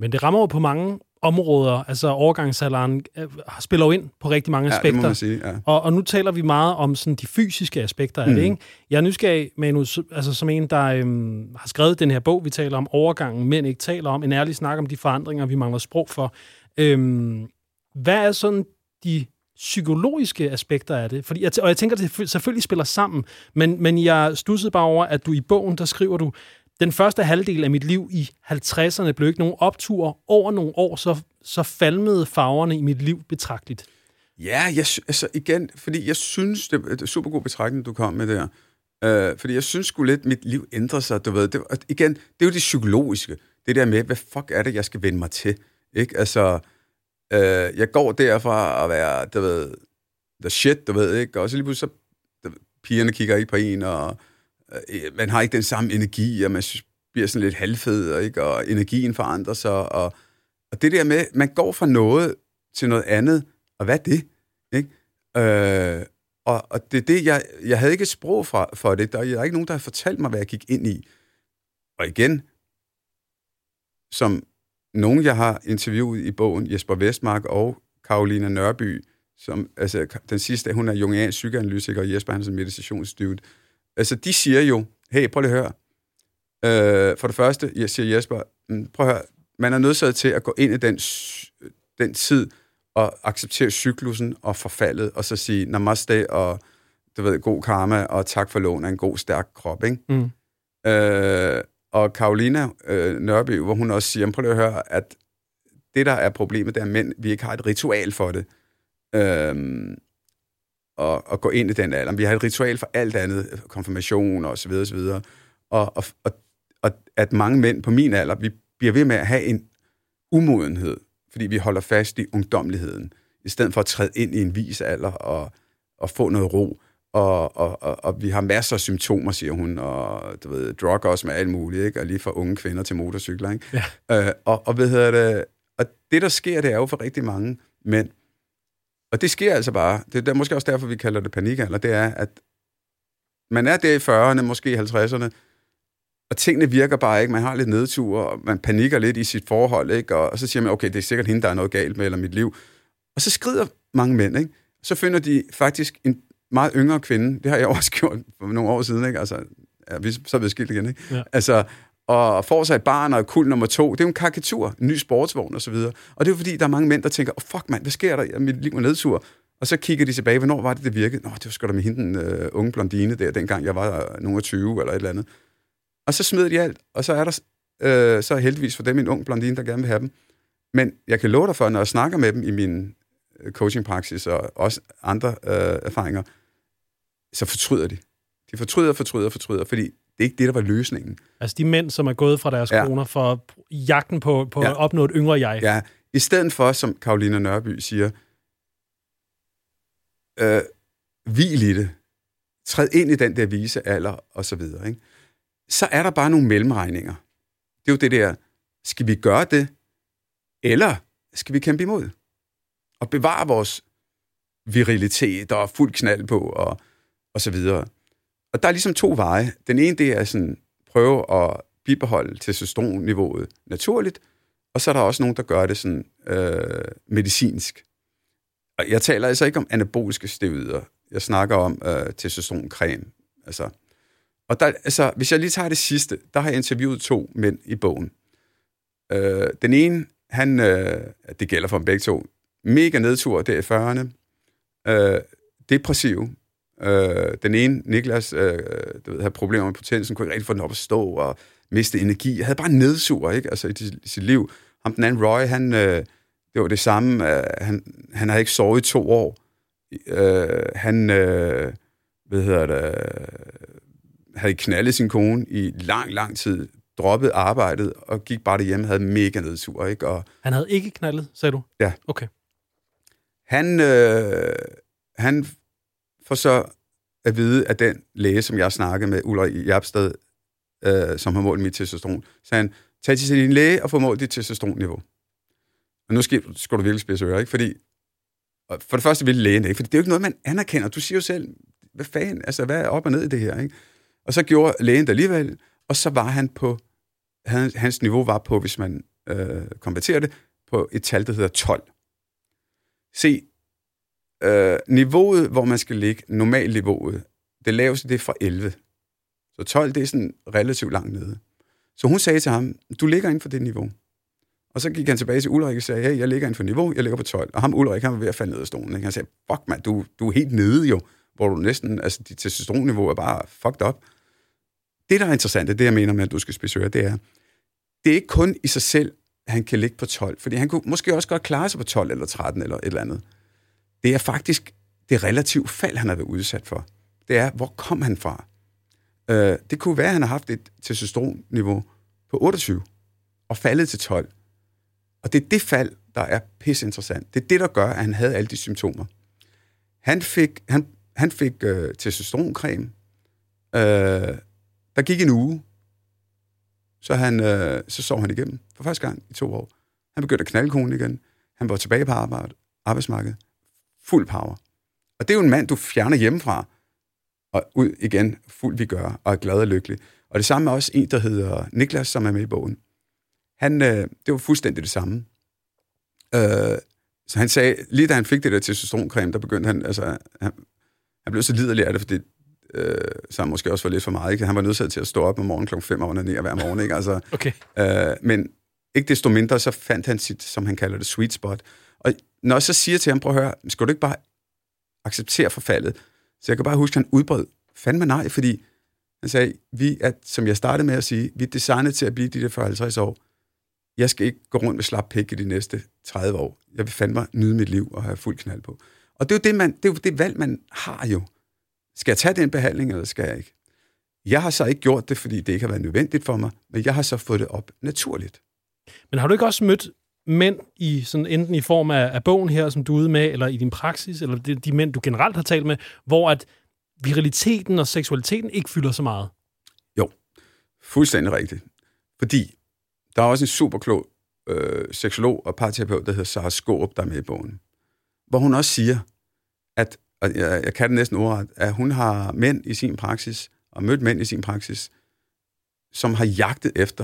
Men det rammer jo på mange områder, altså overgangsalderen spiller jo ind på rigtig mange aspekter. Ja, det må man sige, ja. og, og nu taler vi meget om sådan de fysiske aspekter af mm. det, ikke? Jeg er nysgerrig, Manu, altså som en, der øhm, har skrevet den her bog, vi taler om overgangen, men ikke taler om, en ærlig snak om de forandringer, vi mangler sprog for. Øhm, hvad er sådan de psykologiske aspekter af det? Fordi jeg t- og jeg tænker, at det selvfølgelig spiller sammen, men, men jeg studsede bare over, at du i bogen, der skriver du, den første halvdel af mit liv i halvtredserne blev ikke nogen optur. Over nogle år, så, så falmede farverne i mit liv betragteligt. Ja, jeg, altså igen, fordi jeg synes, det er super god betragtning, du kom med der. Uh, fordi jeg synes sgu lidt, mit liv ændrer sig, du ved. Det, igen, det er jo det psykologiske. Det der med, hvad fuck er det, jeg skal vende mig til? Ikke? Altså, uh, jeg går derfra at være, du ved, the shit, du ved, ikke? Og så lige pludselig, så pigerne kigger ikke på en, og man har ikke den samme energi, og man bliver sådan lidt halvfed, ikke? Og energien forandrer sig, og, og det der med, man går fra noget til noget andet, og hvad er det? Ikke? Øh, og, og det er det, jeg, jeg havde ikke et sprog for, for det, der er ikke nogen, der har fortalt mig, hvad jeg gik ind i. Og igen, som nogen, jeg har interviewet i bogen, Jesper Vestmark og Caroline Nørby, som, altså den sidste, hun er jungiansk psykoanalytiker, og Jesper, han er sådan meditationsdude. Altså, de siger jo, hey, prøv lige at høre. Øh, for det første, jeg siger Jesper, prøv at høre, man er nødsaget til at gå ind i den, den tid og acceptere cyklusen og forfaldet, og så sige namaste og, du ved, god karma, og tak for lån af en god, stærk krop, ikke? Mm. Øh, og Carolina øh, Nørby, hvor hun også siger, prøv lige at høre, at det, der er problemet, det er, at mænd, vi ikke har et ritual for det. Øh, Og, og gå ind i den alder. Vi har et ritual for alt andet, konfirmation og så videre, så videre. Og, og, og, og at mange mænd på min alder, vi bliver ved med at have en umodenhed, fordi vi holder fast i ungdommeligheden, i stedet for at træde ind i en vis alder og, og få noget ro. Og, og, og, og vi har masser af symptomer, siger hun, og du ved, drug også med alt muligt, ikke? Og lige fra unge kvinder til motorcykler, ikke? Ja. Øh, og, og, hvad hedder det, og det, der sker, det er jo for rigtig mange mænd. Og det sker altså bare, det er måske også derfor, vi kalder det panikalder, det er, at man er der i fyrrerne, måske i halvtredserne, og tingene virker bare ikke, man har lidt nedtur, og man panikker lidt i sit forhold, ikke? Og, og så siger man, okay, det er sikkert hende, der er noget galt med, eller mit liv. Og så skrider mange mænd, ikke? Så finder de faktisk en meget yngre kvinde, det har jeg også gjort for nogle år siden, ikke? Altså, ja, vi, så er vi skilt igen, ikke? Ja. Altså, og får sig et barn og kul nummer to, det er jo en karikatur, en ny sportsvogn og så videre. Og det er jo fordi, der er mange mænd, der tænker, oh, fuck mand, hvad sker der? Mit liv er nedtur. Og så kigger de tilbage, hvornår var det, det virkede? Nå, det var sgu da med hende, den uh, unge blondine der, dengang jeg var uh, nogen tyve eller et eller andet. Og så smider de alt, og så er der uh, så er heldigvis for dem en ung blondine, der gerne vil have dem. Men jeg kan love dig for, når jeg snakker med dem i min coachingpraksis og også andre uh, erfaringer, så fortryder de. De fortryder, fortryder, fortryder, fordi det er ikke det, der var løsningen. Altså de mænd, som er gået fra deres ja. koner for jagten på, på ja. at opnå et yngre jeg. Ja, i stedet for, som Caroline Nørby siger, øh, hvil i det, træd ind i den der vise alder, og så videre, ikke? Så er der bare nogle mellemregninger. Det er jo det der, skal vi gøre det, eller skal vi kæmpe imod? Og bevare vores virilitet og fuld knald på, og, og så videre. Og der er ligesom to veje. Den ene, det er sådan, prøve at bibeholde testosteronniveauet naturligt, og så er der også nogen, der gør det sådan øh, medicinsk. Og jeg taler altså ikke om anaboliske steroider. Jeg snakker om øh, testosteroncreme. Altså. Og der, altså, hvis jeg lige tager det sidste, der har jeg interviewet to mænd i bogen. Øh, den ene, han, øh, det gælder for dem begge to, mega nedtur der i fyrrerne, øh, depressiv. Øh, den ene, Niklas, øh, du ved, havde problemer med potensen, kunne ikke rigtig få den op at stå og miste energi. Jeg havde bare nedsur, ikke? Altså, i, i sit liv. Ham, den anden, Roy, han, øh, det var det samme. Øh, han, han havde ikke sovet i to år. Øh, han, øh, hvad hedder det, havde knaldet sin kone i lang, lang tid, droppede arbejdet og gik bare derhjemme, havde mega nedsur, ikke? Og, han havde ikke knaldet, sagde du? Ja. Okay. Han, øh, han får så at vide, at den læge, som jeg snakkede med, Ulrik Jabsted, øh, som har målt mit testosteron, så han, tag til din læge og få målt dit testosteronniveau. Og nu skal, skal du virkelig spidse ører, ikke? Fordi, for det første vil lægen ikke, for det er jo ikke noget, man anerkender. Du siger jo selv, hvad fanden, altså hvad er op og ned i det her, ikke? Og så gjorde lægen det alligevel, og så var han på, hans niveau var på, hvis man øh, konvertere det på et tal, der hedder tolv. Se, øh, niveauet, hvor man skal ligge, normalniveauet, det laveste, det er fra elleve. Så tolv, det er sådan relativt langt nede. Så hun sagde til ham, du ligger inden for det niveau. Og så gik han tilbage til Ulrik og sagde, hey, jeg ligger inden for niveau, jeg ligger på tolv. Og ham Ulrik, han var ved at falde ned af stolen. Ikke? Han sagde, fuck mand, du, du er helt nede jo, hvor du næsten, altså dit testosteronniveau er bare fucked up. Det, der er interessant, det jeg mener med, at du skal spise øre, det er, det er ikke kun i sig selv, at han kan ligge på tolv, fordi han kunne måske også godt klare sig på tolv eller tretten eller et eller andet. Det er faktisk det relativt fald, han har været udsat for. Det er, hvor kom han fra? Øh, det kunne være, at han har haft et testosteronniveau på otteogtyve og faldet til tolv. Og det er det fald, der er pisseinteressant. Det er det, der gør, at han havde alle de symptomer. Han fik, han, han fik øh, testosteroncreme. Øh, der gik en uge. Så, han, øh, så sov han igennem for første gang i to år. Han begyndte at knalde konen igen. Han var tilbage på arbejde, arbejdsmarkedet. Fuld power. Og det er jo en mand, du fjerner hjemmefra. Og ud igen, fuld vi gør, og er glad og lykkelig. Og det samme er også en, der hedder Niklas, som er med i bogen. Han, øh, det var fuldstændig det samme. Øh, så han sagde, lige da han fik det der testosteroncreme, der begyndte han, altså, han, han blev så liderlig af det, fordi øh, så han måske også var lidt for meget, ikke? Han var nødt til at stå op om morgenen klokken fem og ned hver morgen, ikke? Altså, okay. øh, men ikke desto mindre, så fandt han sit, som han kalder det, sweet spot. Og når jeg så siger til ham, prøv at høre, skal du ikke bare acceptere forfaldet? Så jeg kan bare huske, at han udbrød fandme nej, fordi han sagde, vi er, som jeg startede med at sige, vi er designet til at blive de der fyrre til halvtreds år. Jeg skal ikke gå rundt med slap pik i de næste tredive år. Jeg vil fandme nyde mit liv og have fuld knald på. Og det er jo det, man, det, er jo det valg, man har jo. Skal jeg tage den behandling, eller skal jeg ikke? Jeg har så ikke gjort det, fordi det ikke har været nødvendigt for mig, men jeg har så fået det op naturligt. Men har du ikke også mødt mænd, i sådan, enten i form af, af bogen her, som du er ude med, eller i din praksis, eller de, de mænd, du generelt har talt med, hvor at viriliteten og seksualiteten ikke fylder så meget? Jo, fuldstændig rigtigt. Fordi der er også en super klog øh, seksolog og parterapeut, der hedder Sara Skaarup, der er med i bogen. Hvor hun også siger, at, og jeg, jeg kan det næsten ordret, at hun har mænd i sin praksis, og mødt mænd i sin praksis, som har jagtet efter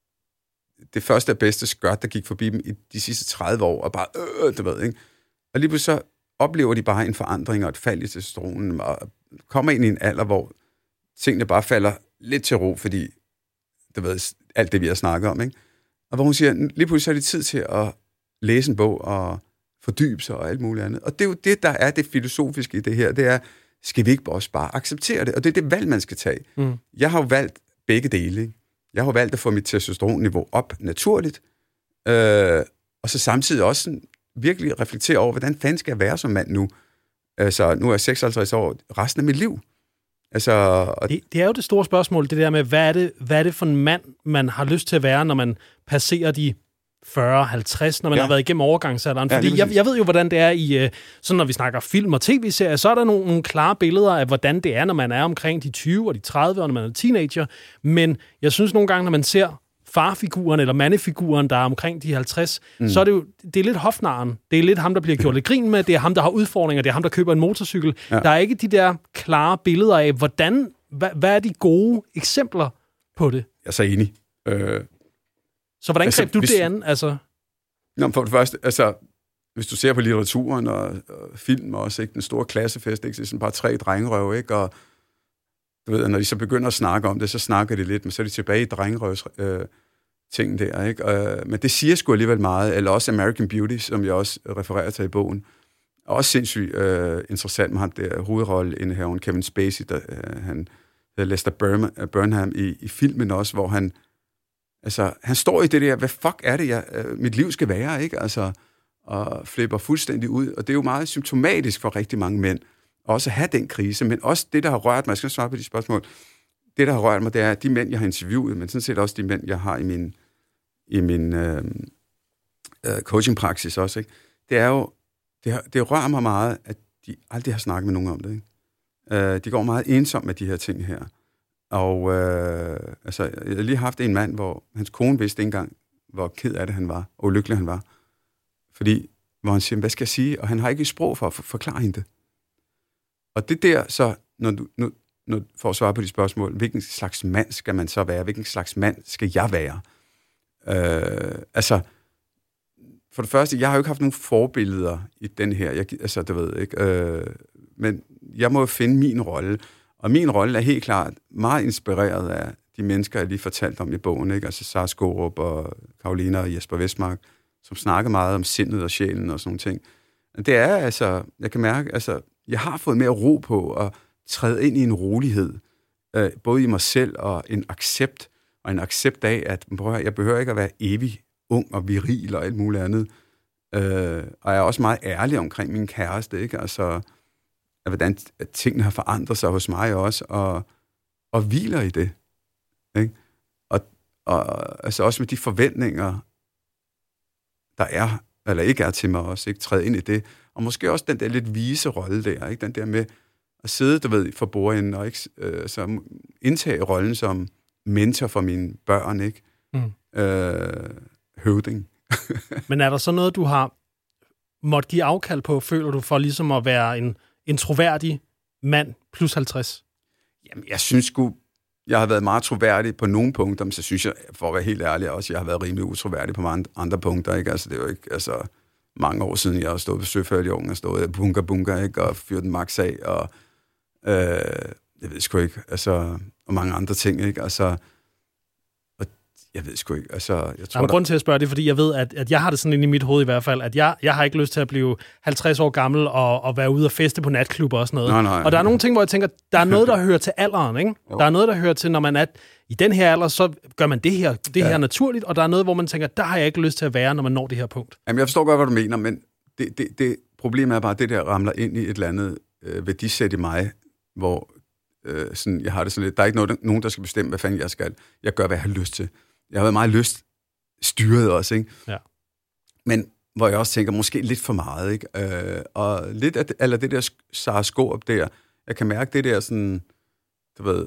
det første og bedste skørt, der gik forbi dem i de sidste tredive år, og bare, øh, det ved ikke. Og lige pludselig så oplever de bare en forandring og et fald i testosteronen, og kommer ind i en alder, hvor tingene bare falder lidt til ro, fordi det ved alt det, vi har snakket om, ikke? Og hvor hun siger, lige pludselig så er det tid til at læse en bog og fordybe sig og alt muligt andet. Og det er jo det, der er det filosofiske i det her, det er, skal vi ikke også bare acceptere det? Og det er det valg, man skal tage. Mm. Jeg har jo valgt begge dele, ikke? Jeg har valgt at få mit testosteronniveau op naturligt, øh, og så samtidig også sådan, virkelig reflektere over, hvordan fanden skal jeg være som mand nu? Altså, nu er jeg seksoghalvtreds år, resten af mit liv. Altså, og det, det er jo det store spørgsmål, det der med, hvad er det, hvad er det for en mand, man har lyst til at være, når man passerer de fyrre halvtreds, når man ja. har været igennem overgangsalderen. Fordi ja, jeg, jeg ved jo, hvordan det er i, sådan når vi snakker film og tv-serier, så er der nogle, nogle klare billeder af, hvordan det er, når man er omkring de tyve og de tredive, og når man er teenager. Men jeg synes nogle gange, når man ser farfiguren eller mandefiguren, der er omkring de halvtreds, mm. så er det jo det er lidt hofnaren. Det er lidt ham, der bliver gjort lidt grin med. Det er ham, der har udfordringer. Det er ham, der køber en motorcykel. Ja. Der er ikke de der klare billeder af, hvordan, hvad, hvad er de gode eksempler på det? Jeg er så enig. Øh, så hvordan altså, greb du hvis, det an? Altså? Nå, for det første, altså, hvis du ser på litteraturen og, og film også, ikke, den store klassefest, ikke, så er sådan bare tre drengerøv, ikke, og du ved, når de så begynder at snakke om det, så snakker de lidt, men så er de tilbage i drengerøvs øh, ting der, ikke? Øh, men det siger sgu alligevel meget, eller også American Beauty, som jeg også refererer til i bogen, er også sindssygt øh, interessant med ham der hovedrolleindehaveren Kevin Spacey, der, øh, han hedder Lester Burnham i, i filmen også, hvor han altså, han står i det der, hvad fuck er det, jeg, øh, mit liv skal være, ikke? Altså, og flipper fuldstændig ud, og det er jo meget symptomatisk for rigtig mange mænd, også at have den krise, men også det, der har rørt mig, jeg skal svare på de spørgsmål, det, der har rørt mig, det er de mænd, jeg har interviewet, men sådan set også de mænd, jeg har i min, i min øh, øh, coachingpraksis også, ikke? Det er jo, det, det rører mig meget, at de aldrig har snakket med nogen om det, ikke? Øh, de går meget ensomt med de her ting her. Og øh, altså, jeg har lige haft en mand, hvor hans kone vidste ikke engang, hvor ked af det han var, og ulykkelig han var. Fordi, hvor han siger, hvad skal jeg sige? Og han har ikke sprog for at forklare hende det. Og det der, så, når du, nu, når, for at svare på de spørgsmål, hvilken slags mand skal man så være? Hvilken slags mand skal jeg være? Øh, altså, for det første, jeg har jo ikke haft nogen forbilleder i den her. Jeg, altså, det ved jeg ikke. Øh, men jeg må jo finde min rolle. Og min rolle er helt klart meget inspireret af de mennesker, jeg lige fortalte om i bogen. Ikke? Altså Sara Skaarup og Karolina og Jesper Vestmark, som snakker meget om sindet og sjælen og sådan nogle ting. Det er altså, jeg kan mærke, altså, jeg har fået mere ro på at træde ind i en rolighed, øh, både i mig selv og en accept, og en accept af, at jeg behøver ikke at være evig ung og viril og alt muligt andet. Øh, og jeg er også meget ærlig omkring min kæreste, ikke? Altså, at hvordan at tingene har forandret sig hos mig også, og, og hviler i det. Ikke? Og, og altså også med de forventninger, der er, eller ikke er til mig også, ikke? Træde ind i det. Og måske også den der lidt vise rolle der, ikke? Den der med at sidde, du ved, for bordenden og ikke, øh, så indtage rollen som mentor for mine børn, ikke? Mm. Øh, høvding. Men er der så noget, du har måtte give afkald på, føler du, for ligesom at være en, en troværdig mand plus halvtreds? Jamen, jeg synes sgu, jeg har været meget troværdig på nogle punkter, men så synes jeg, for at være helt ærlig også, jeg har været rimelig utroværdig på mange andre punkter, ikke? Altså, det er jo ikke, altså, mange år siden, jeg har stået på Søfærdigungen og stået bunker, bunker, ikke? Og fyret den max af, og øh, jeg ved sgu ikke, altså, og mange andre ting, ikke? Altså, og jeg ved sgu ikke, altså, jeg tror... Der er en grund til at spørge det, fordi jeg ved, at, at jeg har det sådan inde i mit hoved i hvert fald, at jeg, jeg har ikke lyst til at blive halvtreds år gammel og, og være ude og feste på natklubber og sådan noget. Nej, nej, og der er nogle ting, hvor jeg tænker, der er noget, der hører til alderen, ikke? Jo. Der er noget, der hører til, når man er i den her alder, så gør man det her, det her ja. naturligt, og der er noget, hvor man tænker, der har jeg ikke lyst til at være, når man når det her punkt. Jamen, jeg forstår godt, hvad du mener, men det, det, det problemet er bare, at det der ramler ind i et eller andet øh, værdisæt i mig, hvor øh, sådan, jeg har det sådan lidt, der er ikke noget, nogen, der skal bestemme, hvad fanden jeg skal. Jeg gør, hvad jeg har lyst til. Jeg har været meget lyst styret også, ikke? Ja. Men hvor jeg også tænker, måske lidt for meget, ikke? Øh, og lidt af det, eller det der Sara Skaarup der, jeg kan mærke det der sådan, du ved,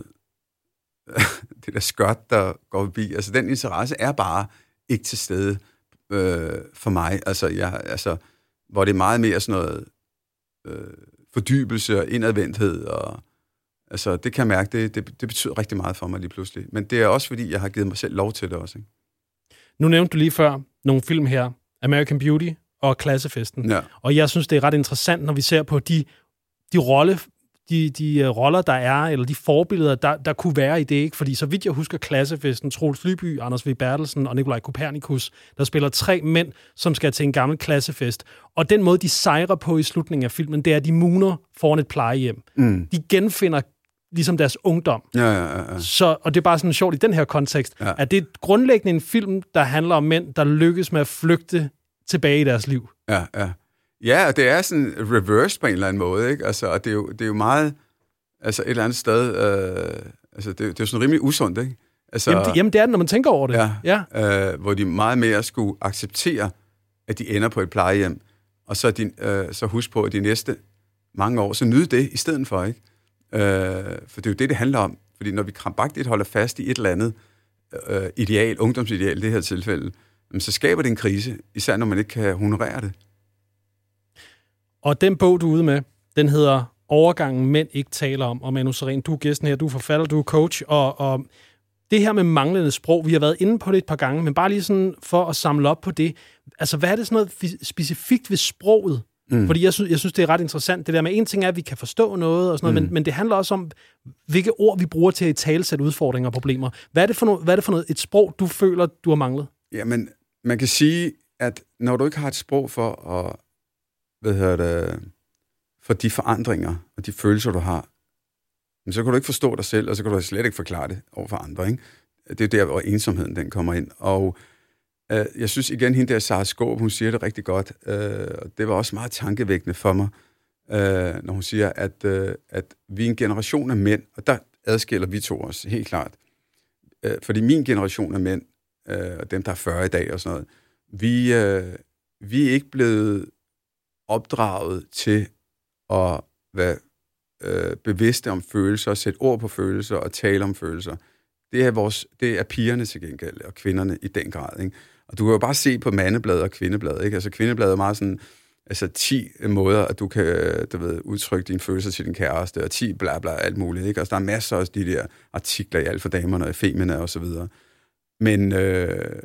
det der skørt, der går forbi. Altså, den interesse er bare ikke til stede øh, for mig. Altså, jeg, altså, hvor det er meget mere sådan noget øh, fordybelse og indadvendthed. Og, altså, det kan jeg mærke, det, det, det betyder rigtig meget for mig lige pludselig. Men det er også, fordi jeg har givet mig selv lov til det også, ikke? Nu nævnte du lige før nogle film her, American Beauty og Klassefesten. Ja. Og jeg synes, det er ret interessant, når vi ser på de, de rolle De, de roller, der er, eller de forbilleder, der, der kunne være i det, ikke? Fordi så vidt jeg husker Klassefesten, Troels Lyby, Anders V. Bertelsen og Nikolaj Kopernikus, der spiller tre mænd, som skal til en gammel klassefest. Og den måde, de sejrer på i slutningen af filmen, det er, at de muner foran et plejehjem. Mm. De genfinder ligesom deres ungdom. Ja, ja, ja. Så, og det er bare sådan sjovt i den her kontekst, ja. At det er grundlæggende en film, der handler om mænd, der lykkes med at flygte tilbage i deres liv. Ja, ja. Ja, og det er sådan reverse på en eller anden måde, ikke? Altså, og det er jo, det er jo meget, altså et eller andet sted, øh, altså det, det er jo sådan rimelig usundt, ikke? Altså, jamen, det, jamen det er det, når man tænker over det. Ja, ja. Øh, hvor de meget mere skulle acceptere, at de ender på et plejehjem, og så, de, øh, så husk på, at de næste mange år, så nyde det i stedet for, ikke? Øh, for det er jo det, det handler om. Fordi når vi krampagtigt holder fast i et eller andet øh, ideal, ungdomsideal i det her tilfælde, så skaber det en krise, især når man ikke kan honorere det. Og den bog, du er ude med, den hedder Overgangen mænd ikke taler om. Og Manu Sareen, du er gæsten her, du er forfatter, du er coach. Og, og det her med manglende sprog, vi har været inde på det et par gange, men bare lige sådan for at samle op på det. Altså, hvad er det sådan noget specifikt ved sproget? Mm. Fordi jeg synes, jeg synes, det er ret interessant. Det der med en ting er, at vi kan forstå noget, og sådan noget, mm. men, men det handler også om, hvilke ord vi bruger til at italesætte udfordringer og problemer. Hvad er det for noget, hvad er det for noget et sprog, du føler, du har manglet? Jamen, man kan sige, at når du ikke har et sprog for at hvad hedder det, for de forandringer og de følelser, du har, så kan du ikke forstå dig selv, og så kan du slet ikke forklare det over for andre, ikke? Det er der, hvor ensomheden den kommer ind. Og øh, jeg synes igen, hende der Sara Skaarup, hun siger det rigtig godt, øh, og det var også meget tankevækkende for mig, øh, når hun siger, at, øh, at vi er en generation af mænd, og der adskiller vi to os helt klart. Øh, fordi min generation af mænd, øh, og dem, der er fyrre i dag og sådan noget, vi, øh, vi er ikke blevet opdraget til at være øh, bevidste om følelser, sætte ord på følelser og tale om følelser. Det er, vores, det er pigerne til gengæld, og kvinderne i den grad, ikke? Og du kan jo bare se på mandeblad og kvindeblad, ikke? Altså kvindeblad er meget sådan, altså ti måder, at du kan, du ved, udtrykke dine følelser til din kæreste, og ti bla bla, alt muligt, ikke? Altså der er masser af de der artikler i Alt for damerne og i Femina og så videre. Men øh,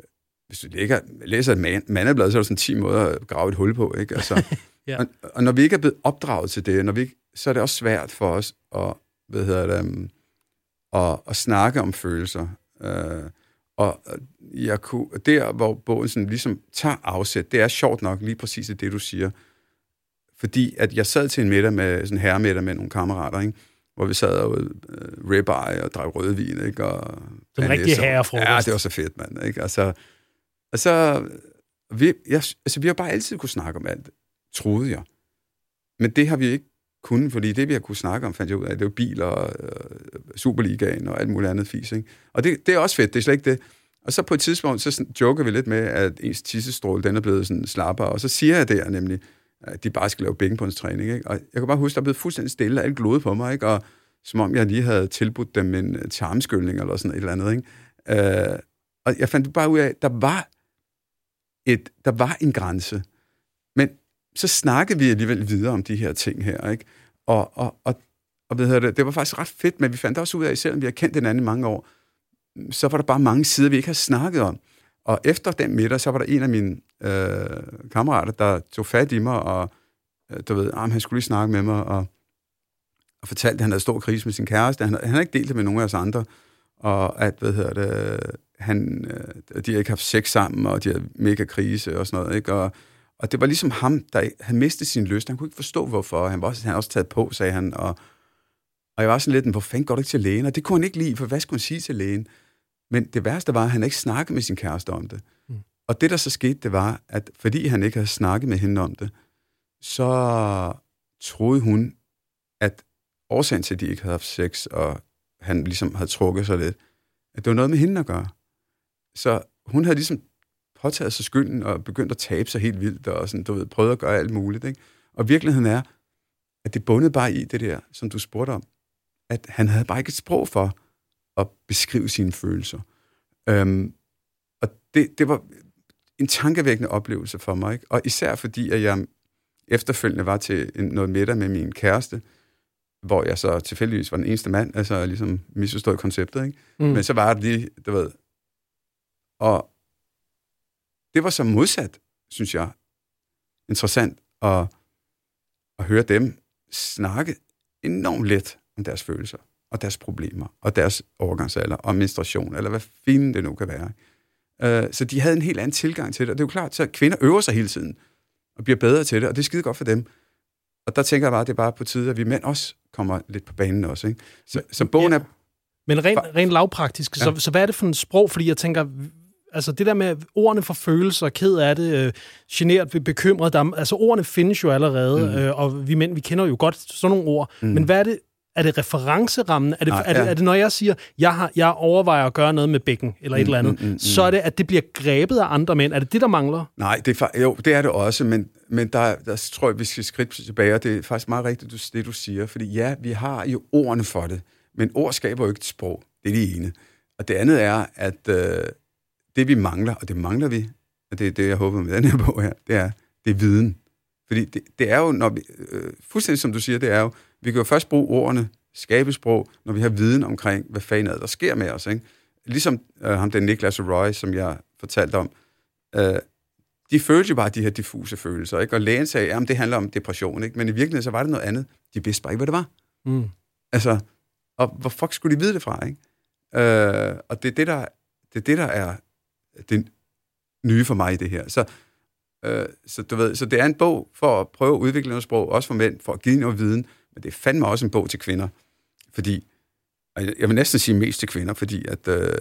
hvis du lægger, læser et man, mandeblad, så er der sådan ti måder at grave et hul på, ikke? Altså, ja. og, og når vi ikke er blevet opdraget til det, når vi ikke, så er det også svært for os at, hvad hedder det, um, at, at snakke om følelser. Uh, og jeg kunne, der, hvor bogen sådan ligesom tager afsæt, det er sjovt nok lige præcis det, du siger. Fordi at jeg sad til en middag med, sådan en herremiddag med nogle kammerater, ikke? Hvor vi sad og uh, ribeye og drak rødvin, ikke? Og den rigtige herrefrokost. Ja, det var så fedt, mand, ikke? Altså, altså, vi, jeg, altså, vi har bare altid kunne snakke om alt, troede jeg. Men det har vi ikke kunnet, fordi det, vi har kunne snakke om, fandt jeg ud af, det var biler og uh, Superligaen og alt muligt andet fis, ikke? Og det, det er også fedt, det er slet ikke det. Og så på et tidspunkt, så joker vi lidt med, at ens tissestråle, den er blevet sådan slappere, og så siger jeg der nemlig, at de bare skal lave bænkebåndstræning, ikke? Og jeg kan bare huske, der er blevet fuldstændig stille, og alt glodede på mig, ikke? Og som om jeg lige havde tilbudt dem en tarmskyldning eller sådan et eller andet, ikke? Uh, og jeg fandt bare ud af, at der var, et, der var en grænse. Men så snakkede vi alligevel videre om de her ting her, ikke? Og, og, og, og det, det, det var faktisk ret fedt, men vi fandt også ud af, selvom vi har kendt hinanden i mange år, så var der bare mange sider, vi ikke havde snakket om. Og efter den middag, så var der en af mine øh, kammerater, der tog fat i mig, og øh, du ved, ah, han skulle lige snakke med mig, og, og fortalte, at han havde stor krise med sin kæreste. Han, han havde ikke delt det med nogen af os andre, og at, hvad hedder det, han, øh, de har ikke haft sex sammen, og de havde mega krise og sådan noget, ikke? Og, og det var ligesom ham, der havde mistet sin lyst. Han kunne ikke forstå, hvorfor. Han var også, han havde også taget på, sagde han, og, og jeg var sådan lidt, hvor fanden går du ikke til lægen? Og det kunne han ikke lide, for hvad skulle han sige til lægen? Men det værste var, at han ikke snakkede med sin kæreste om det. Mm. Og det, der så skete, det var, at fordi han ikke havde snakket med hende om det, så troede hun, at årsagen til, at de ikke havde haft sex, og han ligesom havde trukket sig lidt, at det var noget med hende at gøre. Så hun havde ligesom påtaget sig skylden og begyndt at tabe sig helt vildt, og sådan, du ved, prøvet at gøre alt muligt, ikke? Og virkeligheden er, at det bundede bare i det der, som du spurgte om, at han havde bare ikke et sprog for at beskrive sine følelser. Øhm, og det, det var en tankevækkende oplevelse for mig, ikke? Og især fordi, at jeg efterfølgende var til en, noget middag med min kæreste, hvor jeg så tilfældigvis var den eneste mand, altså ligesom misforstået konceptet, ikke? Mm. Men så var det lige, du ved, og det var så modsat, synes jeg, interessant at, at høre dem snakke enormt let om deres følelser, og deres problemer, og deres overgangsalder, og menstruation, eller hvad fint det nu kan være. Uh, så de havde en helt anden tilgang til det, og det er jo klart, så kvinder øver sig hele tiden, og bliver bedre til det, og det er skide godt for dem. Og der tænker jeg bare, at det er bare på tide, at vi mænd også kommer lidt på banen også, ikke? Så, så bogen er... Ja. Men rent, rent lavpraktisk, ja. så, så hvad er det for en sprog? Fordi jeg tænker, altså det der med ordene for følelser, ked af det, øh, genert, bekymret, der, altså ordene findes jo allerede, mm. øh, og vi mænd, vi kender jo godt sådan nogle ord, mm. men hvad er det? Er det referencerammen? Er det, Nej, er, det, ja. er det, når jeg siger, jeg, har, jeg overvejer at gøre noget med bækken, eller et mm, eller andet, mm, mm, så er det, at det bliver grebet af andre mænd? Er det det, der mangler? Nej, det er, jo, det er det også, men, men der, der tror jeg, vi skal skridt tilbage, og det er faktisk meget rigtigt, det du siger, fordi ja, vi har jo ordene for det, men ord skaber jo ikke et sprog. Det er det ene. Og det andet er, at øh, det vi mangler, og det mangler vi, og det er det, jeg håber med den her bog her, det er, det er viden. Fordi det, det er jo, når vi, øh, fuldstændig som du siger, det er jo, vi kan jo først bruge ordene, skabe sprog, når vi har viden omkring, hvad fanden er der sker med os, ikke? Ligesom øh, ham, den Niklas og Roy, som jeg fortalte om, øh, de følte jo bare de her diffuse følelser, ikke? Og lægen sagde, at det handler om depression, ikke? Men i virkeligheden, så var det noget andet. De vidste bare ikke, hvad det var. Mm. Altså, og hvor fuck skulle de vide det fra, ikke? Øh, og det er det, der, det er det, der er det nye for mig i det her. Så, øh, så, du ved, så det er en bog for at prøve at udvikle noget sprog, også for mænd, for at give noget viden, men det er fandme også en bog til kvinder, fordi, jeg vil næsten sige mest til kvinder, fordi at, øh,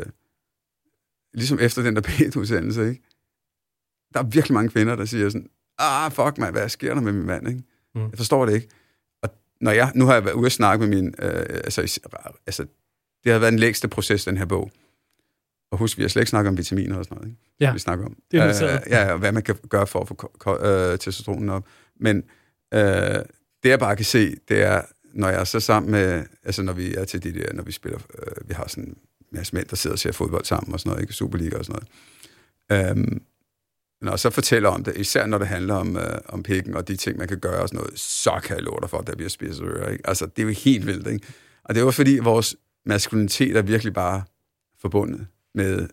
ligesom efter den der P et-udsendelse, ikke? Der er virkelig mange kvinder, der siger sådan, ah, fuck man, hvad sker der med min mand, ikke? Mm. Jeg forstår det ikke. Og når jeg, nu har jeg været ude at snakke med min, øh, altså, altså, det har været den længste proces, den her bog. Og husk, vi har slet ikke snakket om vitaminer og sådan noget, ikke? Ja, vi snakker om. Det er øh, ja, og hvad man kan gøre for at få øh, testosteronen op. Men øh, det jeg bare kan se, det er, når jeg er så sammen med, altså når vi er til de der, når vi spiller, øh, vi har sådan en masse mænd, der sidder og ser fodbold sammen og sådan noget, ikke? Superliga og sådan noget. Øhm, når jeg så fortæller om det, især når det handler om, øh, om pikken og de ting, man kan gøre og sådan noget, så kan jeg love dig for, at der bliver spidset ører, ikke? Altså, det er jo helt vildt, ikke? Og det er jo fordi, vores maskulinitet er virkelig bare forbundet med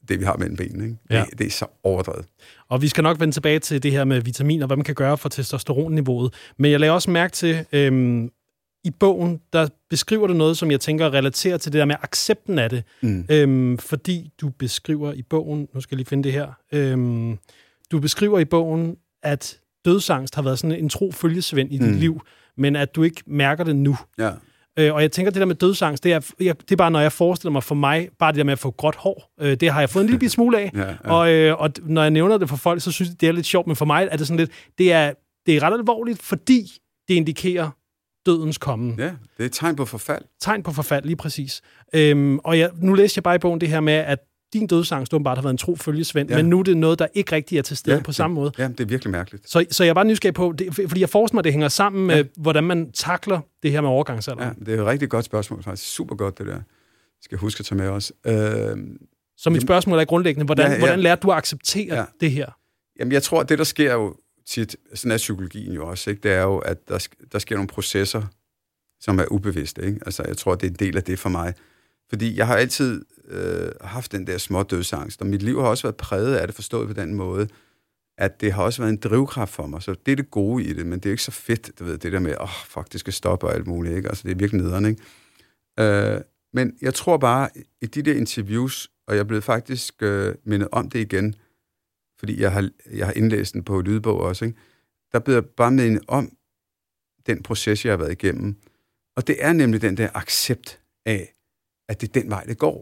det vi har mellem benene. Ikke? Ja. Det, det er så overdrevet. Og vi skal nok vende tilbage til det her med vitaminer, hvad man kan gøre for testosteronniveauet. Men jeg lagde også mærke til, øhm, i bogen, der beskriver du noget, som jeg tænker relaterer til det der med accepten af det. Mm. Øhm, fordi du beskriver i bogen, nu skal jeg lige finde det her, øhm, du beskriver i bogen, at dødsangst har været sådan en tro følgesvend i dit mm. liv, men at du ikke mærker det nu. Ja. Øh, og jeg tænker, det der med dødsangst, det er, jeg, det er bare, når jeg forestiller mig for mig, bare det der med at få gråt hår. Øh, det har jeg fået en lille smule af. ja, ja. Og, øh, og når jeg nævner det for folk, så synes jeg, det er lidt sjovt, men for mig er det sådan lidt, det er, det er ret alvorligt, fordi det indikerer dødens komme. Ja, det er et tegn på forfald. Tegn på forfald, lige præcis. Øhm, og jeg, nu læste jeg bare i bogen det her med, at din dødsangst åbenbart har været en tro følgesvend, ja. Men nu er det noget, der ikke rigtig er til stede ja, på samme det, måde. Ja, det er virkelig mærkeligt. Så, så jeg er bare nysgerrig på, det, fordi jeg forestiller mig, det hænger sammen med, ja. hvordan man takler det her med overgangsalderen. Ja, det er et rigtig godt spørgsmål, faktisk. Super godt, det der. Jeg skal huske at tage med også. Øh, så mit spørgsmål er grundlæggende, hvordan, ja, ja. hvordan lærer du at acceptere ja. det her? Jamen, jeg tror, at det, der sker jo tit, sådan er psykologien jo også, ikke? Det er jo, at der, der sker nogle processer, som er ubevidste. Ikke? Altså, jeg tror, det er en del af det for mig. Fordi jeg har altid øh, haft den der små dødsangst, og mit liv har også været præget af det, forstået på den måde, at det har også været en drivkraft for mig. Så det er det gode i det, men det er jo ikke så fedt, du ved, det der med, åh, oh, fuck, det skal stoppe og alt muligt, ikke? Altså, det er virkelig nederen, ikke? Øh, men jeg tror bare, i de der interviews, og jeg er blevet faktisk øh, mindet om det igen, fordi jeg har, jeg har indlæst den på lydbog også, ikke? Der bliver bare mindet om den proces, jeg har været igennem. Og det er nemlig den der accept af, at det er den vej, det går.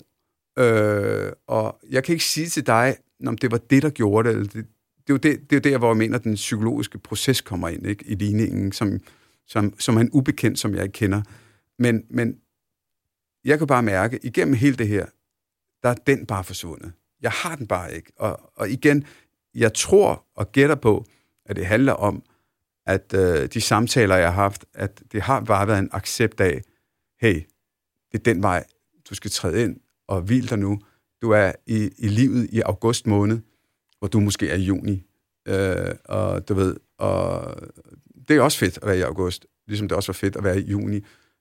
Øh, og jeg kan ikke sige til dig, om det var det, der gjorde det. Eller det, det, er jo det, det er jo der, hvor jeg mener, at den psykologiske proces kommer ind, ikke? I ligningen, som, som, som er en ubekendt, som jeg ikke kender. Men, men jeg kan bare mærke, igennem hele det her, der er den bare forsvundet. Jeg har den bare ikke. Og, og igen, jeg tror og gætter på, at det handler om, at øh, de samtaler, jeg har haft, at det har bare været en accept af, hey, det er den vej, du skal træde ind og hvile dig nu. Du er i, i livet i august måned, hvor du måske er i juni. Øh, og du ved, og det er også fedt at være i august, ligesom det også var fedt at være i juni.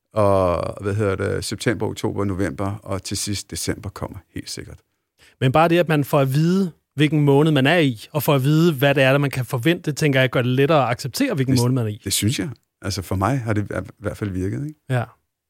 Og hvad hedder det, september, oktober, november, og til sidst december kommer helt sikkert. Men bare det, at man får at vide, hvilken måned man er i, og for at vide, hvad det er, der man kan forvente, tænker jeg, gør det lettere at acceptere, hvilken det, måned man er i. Det synes jeg. Altså for mig har det i hvert fald virket, ikke? Ja.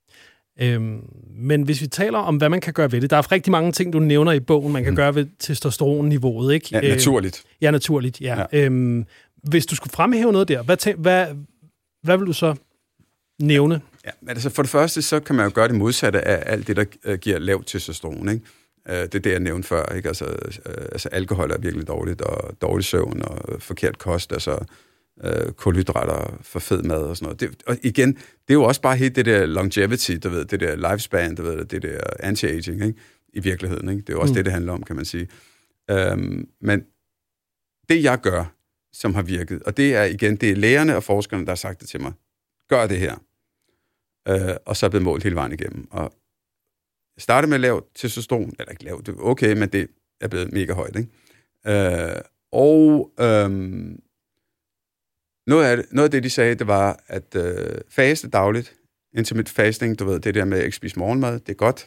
Øhm, men hvis vi taler om, hvad man kan gøre ved det, der er rigtig mange ting, du nævner i bogen, man kan mm. gøre ved testosteronniveauet, ikke? Ja, naturligt. Øh, ja, naturligt, ja. ja. Øhm, hvis du skulle fremhæve noget der, hvad, tæ- hvad, hvad vil du så nævne? Ja, men altså for det første, så kan man jo gøre det modsatte af alt det, der uh, giver lavt testosteron, ikke? Uh, det er det, jeg nævnte før, ikke? Altså, uh, altså alkohol er virkelig dårligt, og dårlig søvn, og forkert kost, altså uh, kulhydrater, for fed mad og sådan noget. Det, og igen, det er jo også bare helt det der longevity, du ved, det der lifespan, du ved, det der anti-aging, ikke? I virkeligheden, ikke? Det er jo også mm. det, det handler om, kan man sige. Um, men det, jeg gør, som har virket, og det er igen, det er lægerne og forskerne, der har sagt det til mig, gør det her. Uh, og så er jeg blevet målt hele vejen igennem. Og jeg startede med lavt testosteron, eller ikke lavt, det var okay, men det er blevet mega højt, ikke? Uh, og um, noget, af det, noget af det, de sagde, det var, at uh, faste dagligt, intermittent fasting, du ved, det der med at ikke spise morgenmad, det er godt.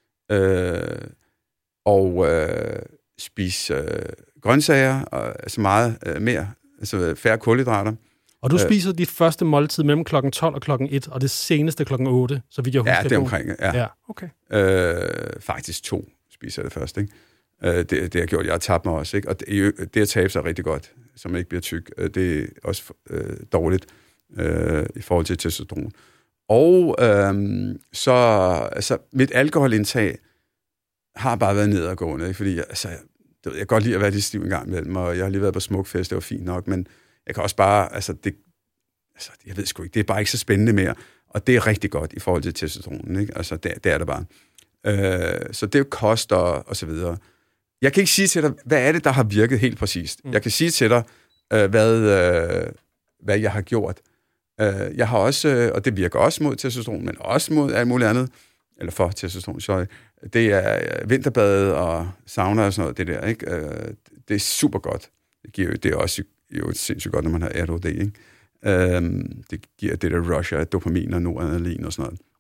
Uh, og uh, spise uh, grøntsager, og altså meget uh, mere, altså færre kulhydrater. Og du spiser dit første måltid mellem klokken tolv og klokken et, og det seneste klokken otte, så vidt jeg husker. Ja, det er omkring, ja. ja okay. Øh, faktisk to spiser jeg det først, ikke? Øh, det, det har gjort, jeg har tabt mig også, ikke? Og det, det at tabe sig er rigtig godt, så man ikke bliver tyk. Det er også øh, dårligt øh, i forhold til testosteron. Og øh, så, altså, mit alkoholindtag har bare været nedadgående, ikke? Fordi altså, jeg, jeg kan godt lide at være lidt stiv en gang imellem, og jeg har lige været på Smukfest, det var fint nok, men jeg kan også bare, altså, det, altså, jeg ved sgu ikke, det er bare ikke så spændende mere, og det er rigtig godt i forhold til testosteronen, ikke? Altså, det, det er det bare. Øh, så det er jo kost og, og så videre. Jeg kan ikke sige til dig, hvad er det, der har virket helt præcist. Mm. Jeg kan sige til dig, øh, hvad, øh, hvad jeg har gjort. Øh, jeg har også, øh, og det virker også mod testosteron, men også mod alt muligt andet, eller for testosteron, sorry. Det er vinterbade og sauna og sådan noget, det der, ikke? Øh, det er super godt. Det giver jo, det er også jo sindssygt godt, når man har A D H D, ikke? Øhm, det giver det der rush af dopamin og noradrenalin og sådan noget.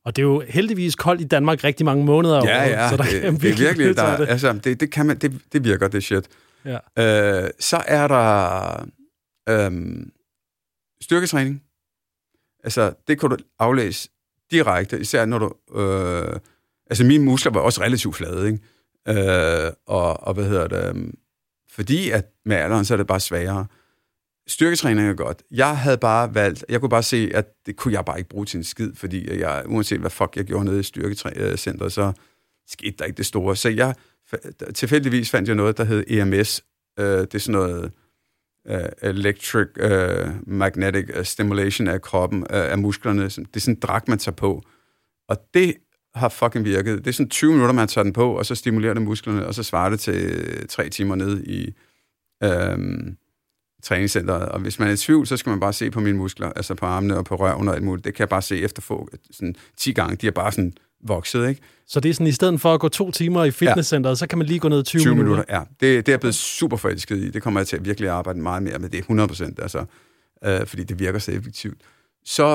Og det er jo heldigvis koldt i Danmark rigtig mange måneder. Ja, over, ja, så der det, kan det er virkelig, der, det. altså, det, det, kan man, det, det virker, det shit. Ja. Øh, så er der øhm, styrketræning. Altså, det kan du aflæse direkte, især når du... Øh, altså, mine muskler var også relativt flade, ikke? Øh, og, og hvad hedder det... Fordi at med alderen, så er det bare sværere. Styrketræning er godt. Jeg havde bare valgt... Jeg kunne bare se, at det kunne jeg bare ikke bruge til en skid, fordi jeg, uanset hvad fuck jeg gjorde nede i styrkecentret, så skete der ikke det store. Så jeg... Tilfældigvis fandt jeg noget, der hed E M S. Uh, det er sådan noget uh, electric uh, magnetic stimulation af kroppen, uh, af musklerne. Det er sådan en dragt, man tager på. Og det har fucking virket. Det er sådan tyve minutter, man tager den på, og så stimulerer det musklerne, og så svarer det til tre timer nede i um, træningscenteret. Og hvis man er i tvivl, så skal man bare se på mine muskler, altså på armene og på røven og alt muligt. Det kan jeg bare se efter få sådan ti gange. De er bare sådan vokset, ikke? Så det er sådan, i stedet for at gå to timer i fitnesscenteret, ja. Så kan man lige gå ned tyve, tyve minutter? Ja. Det, det er blevet super forelsket i. Det kommer jeg til at virkelig arbejde meget mere med. Det er hundrede procent, altså, øh, fordi det virker så effektivt. Så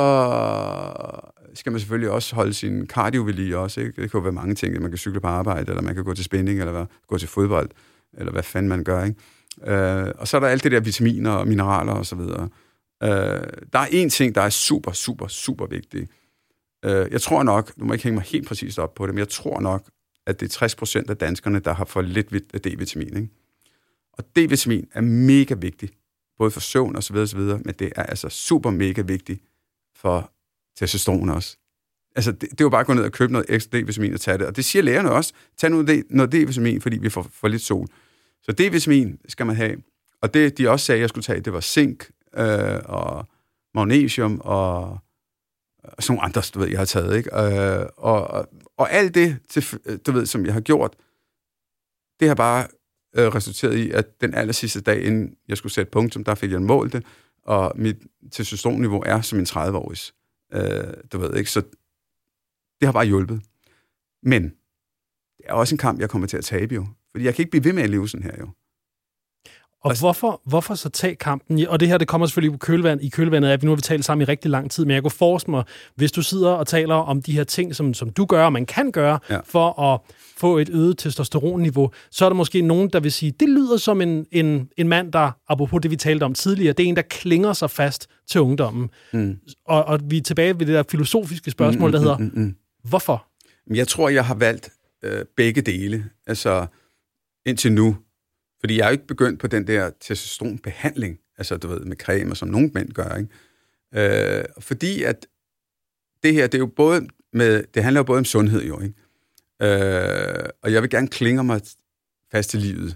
skal man selvfølgelig også holde sin cardio ved lige også, ikke? Det kan jo være mange ting. Man kan cykle på arbejde, eller man kan gå til spinning, eller gå til fodbold, eller hvad fanden man gør, ikke? Øh, og så er der alt det der vitaminer og mineraler og så videre. Øh, der er en ting, der er super, super, super vigtig. Jeg tror nok, du må ikke hænge mig helt præcist op på det, men jeg tror nok, at det er tres procent af danskerne, der har for lidt D-vitamin. Ikke? Og D-vitamin er mega vigtigt, både for søvn og så videre, så videre, men det er altså super mega vigtigt for testosteron også. Altså, det, det er jo bare at gå ned og købe noget ekstra D-vitamin og tage det. Og det siger lægerne også. Tag nu noget D-vitamin, fordi vi får for lidt sol. Så D-vitamin skal man have. Og det, de også sagde, jeg skulle tage, det var zink øh, og magnesium og sådan nogle andre, du ved, jeg har taget, ikke? Øh, og, og, og alt det, til, du ved, som jeg har gjort, det har bare øh, resulteret i, at den aller sidste dag, inden jeg skulle sætte punktum, der fik jeg målt det, og mit testosteronniveau er som en tredive-årigs. Øh, du ved, ikke? Så det har bare hjulpet. Men det er også en kamp, jeg kommer til at tabe jo. Fordi jeg kan ikke blive ved med at leve sådan her jo. Og altså, hvorfor, hvorfor så tage kampen? Og det her, det kommer selvfølgelig i, kølvand, i kølvandet af, at vi nu har vi talt sammen i rigtig lang tid, men jeg kunne forestille mig, hvis du sidder og taler om de her ting, som, som du gør, og man kan gøre, ja. For at få et øget testosteronniveau, så er der måske nogen, der vil sige, det lyder som en, en, en mand, der, apropos det, vi talte om tidligere, det er en, der klinger sig fast til ungdommen. Mm. Og, og vi er tilbage ved det der filosofiske spørgsmål, mm, der hedder, mm, mm, mm. hvorfor? Jeg tror, jeg har valgt øh, begge dele, altså indtil nu. Fordi jeg er jo ikke begyndt på den der testosteronbehandling, altså du ved, med cremer, som nogle mænd gør, ikke? Øh, fordi at det her, det er jo både med, det handler jo både om sundhed, jo, ikke? Øh, og jeg vil gerne klinge mig fast til livet,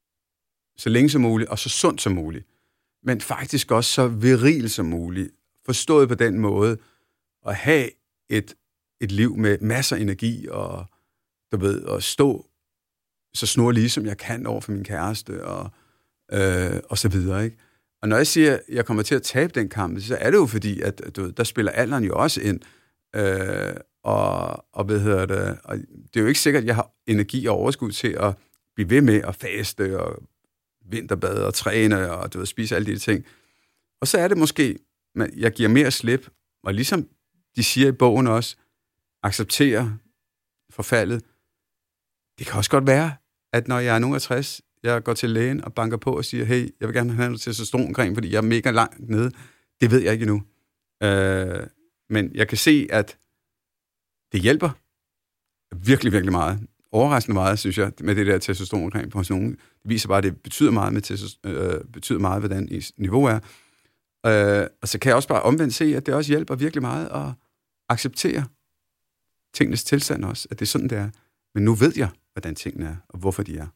så længe som muligt, og så sundt som muligt. Men faktisk også så viril som muligt, forstået på den måde, at have et, et liv med masser af energi, og du ved, at stå så snorlige, som jeg kan over for min kæreste, og, øh, og så videre, ikke? Og når jeg siger, at jeg kommer til at tabe den kamp, så er det jo fordi, at du ved, der spiller alderen jo også ind, øh, og, og hvad hedder det, og det er jo ikke sikkert, at jeg har energi og overskud til at blive ved med at faste, og vinterbade, og træne, og du ved, spise alle de ting. Og så er det måske, at jeg giver mere slip, og ligesom de siger i bogen også, acceptere forfaldet. Det kan også godt være, at når jeg er nogen af tres, jeg går til lægen og banker på og siger, hey, jeg vil gerne have noget testosteroncreme, fordi jeg er mega langt nede. Det ved jeg ikke endnu. Øh, men jeg kan se, at det hjælper virkelig, virkelig meget. Overraskende meget, synes jeg, med det der testosteroncreme hos nogen. Det viser bare, at det betyder meget, med testost- øh, betyder meget, hvordan i niveau er. Øh, og så kan jeg også bare omvendt se, at det også hjælper virkelig meget at acceptere tingenes tilstand også, at det er sådan, det er. Men nu ved jeg, hvordan tingene er, og hvorfor de er.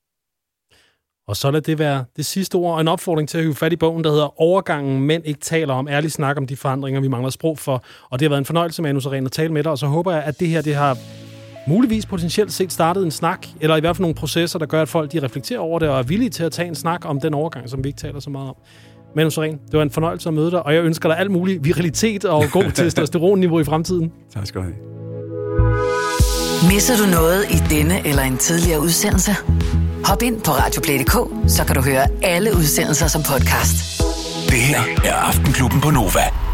Og så lad det være det sidste ord, og en opfordring til at hive fat i bogen, der hedder Overgangen, mænd ikke taler om. Ærligt snak om de forandringer, vi mangler sprog for. Og det har været en fornøjelse, Manu Sareen, at tale med dig, og så håber jeg, at det her, det har muligvis potentielt set startet en snak, eller i hvert fald nogle processer, der gør, at folk de reflekterer over det, og er villige til at tage en snak om den overgang, som vi ikke taler så meget om. Manu Sareen, det var en fornøjelse at møde dig, og jeg ønsker dig alt mulig virilitet og god testosteronniveau i fremtiden. Tak skal du have. Misser du noget i denne eller en tidligere udsendelse? Hop ind på radioplay punktum d k, så kan du høre alle udsendelser som podcast. Det her er Aftenklubben på Nova.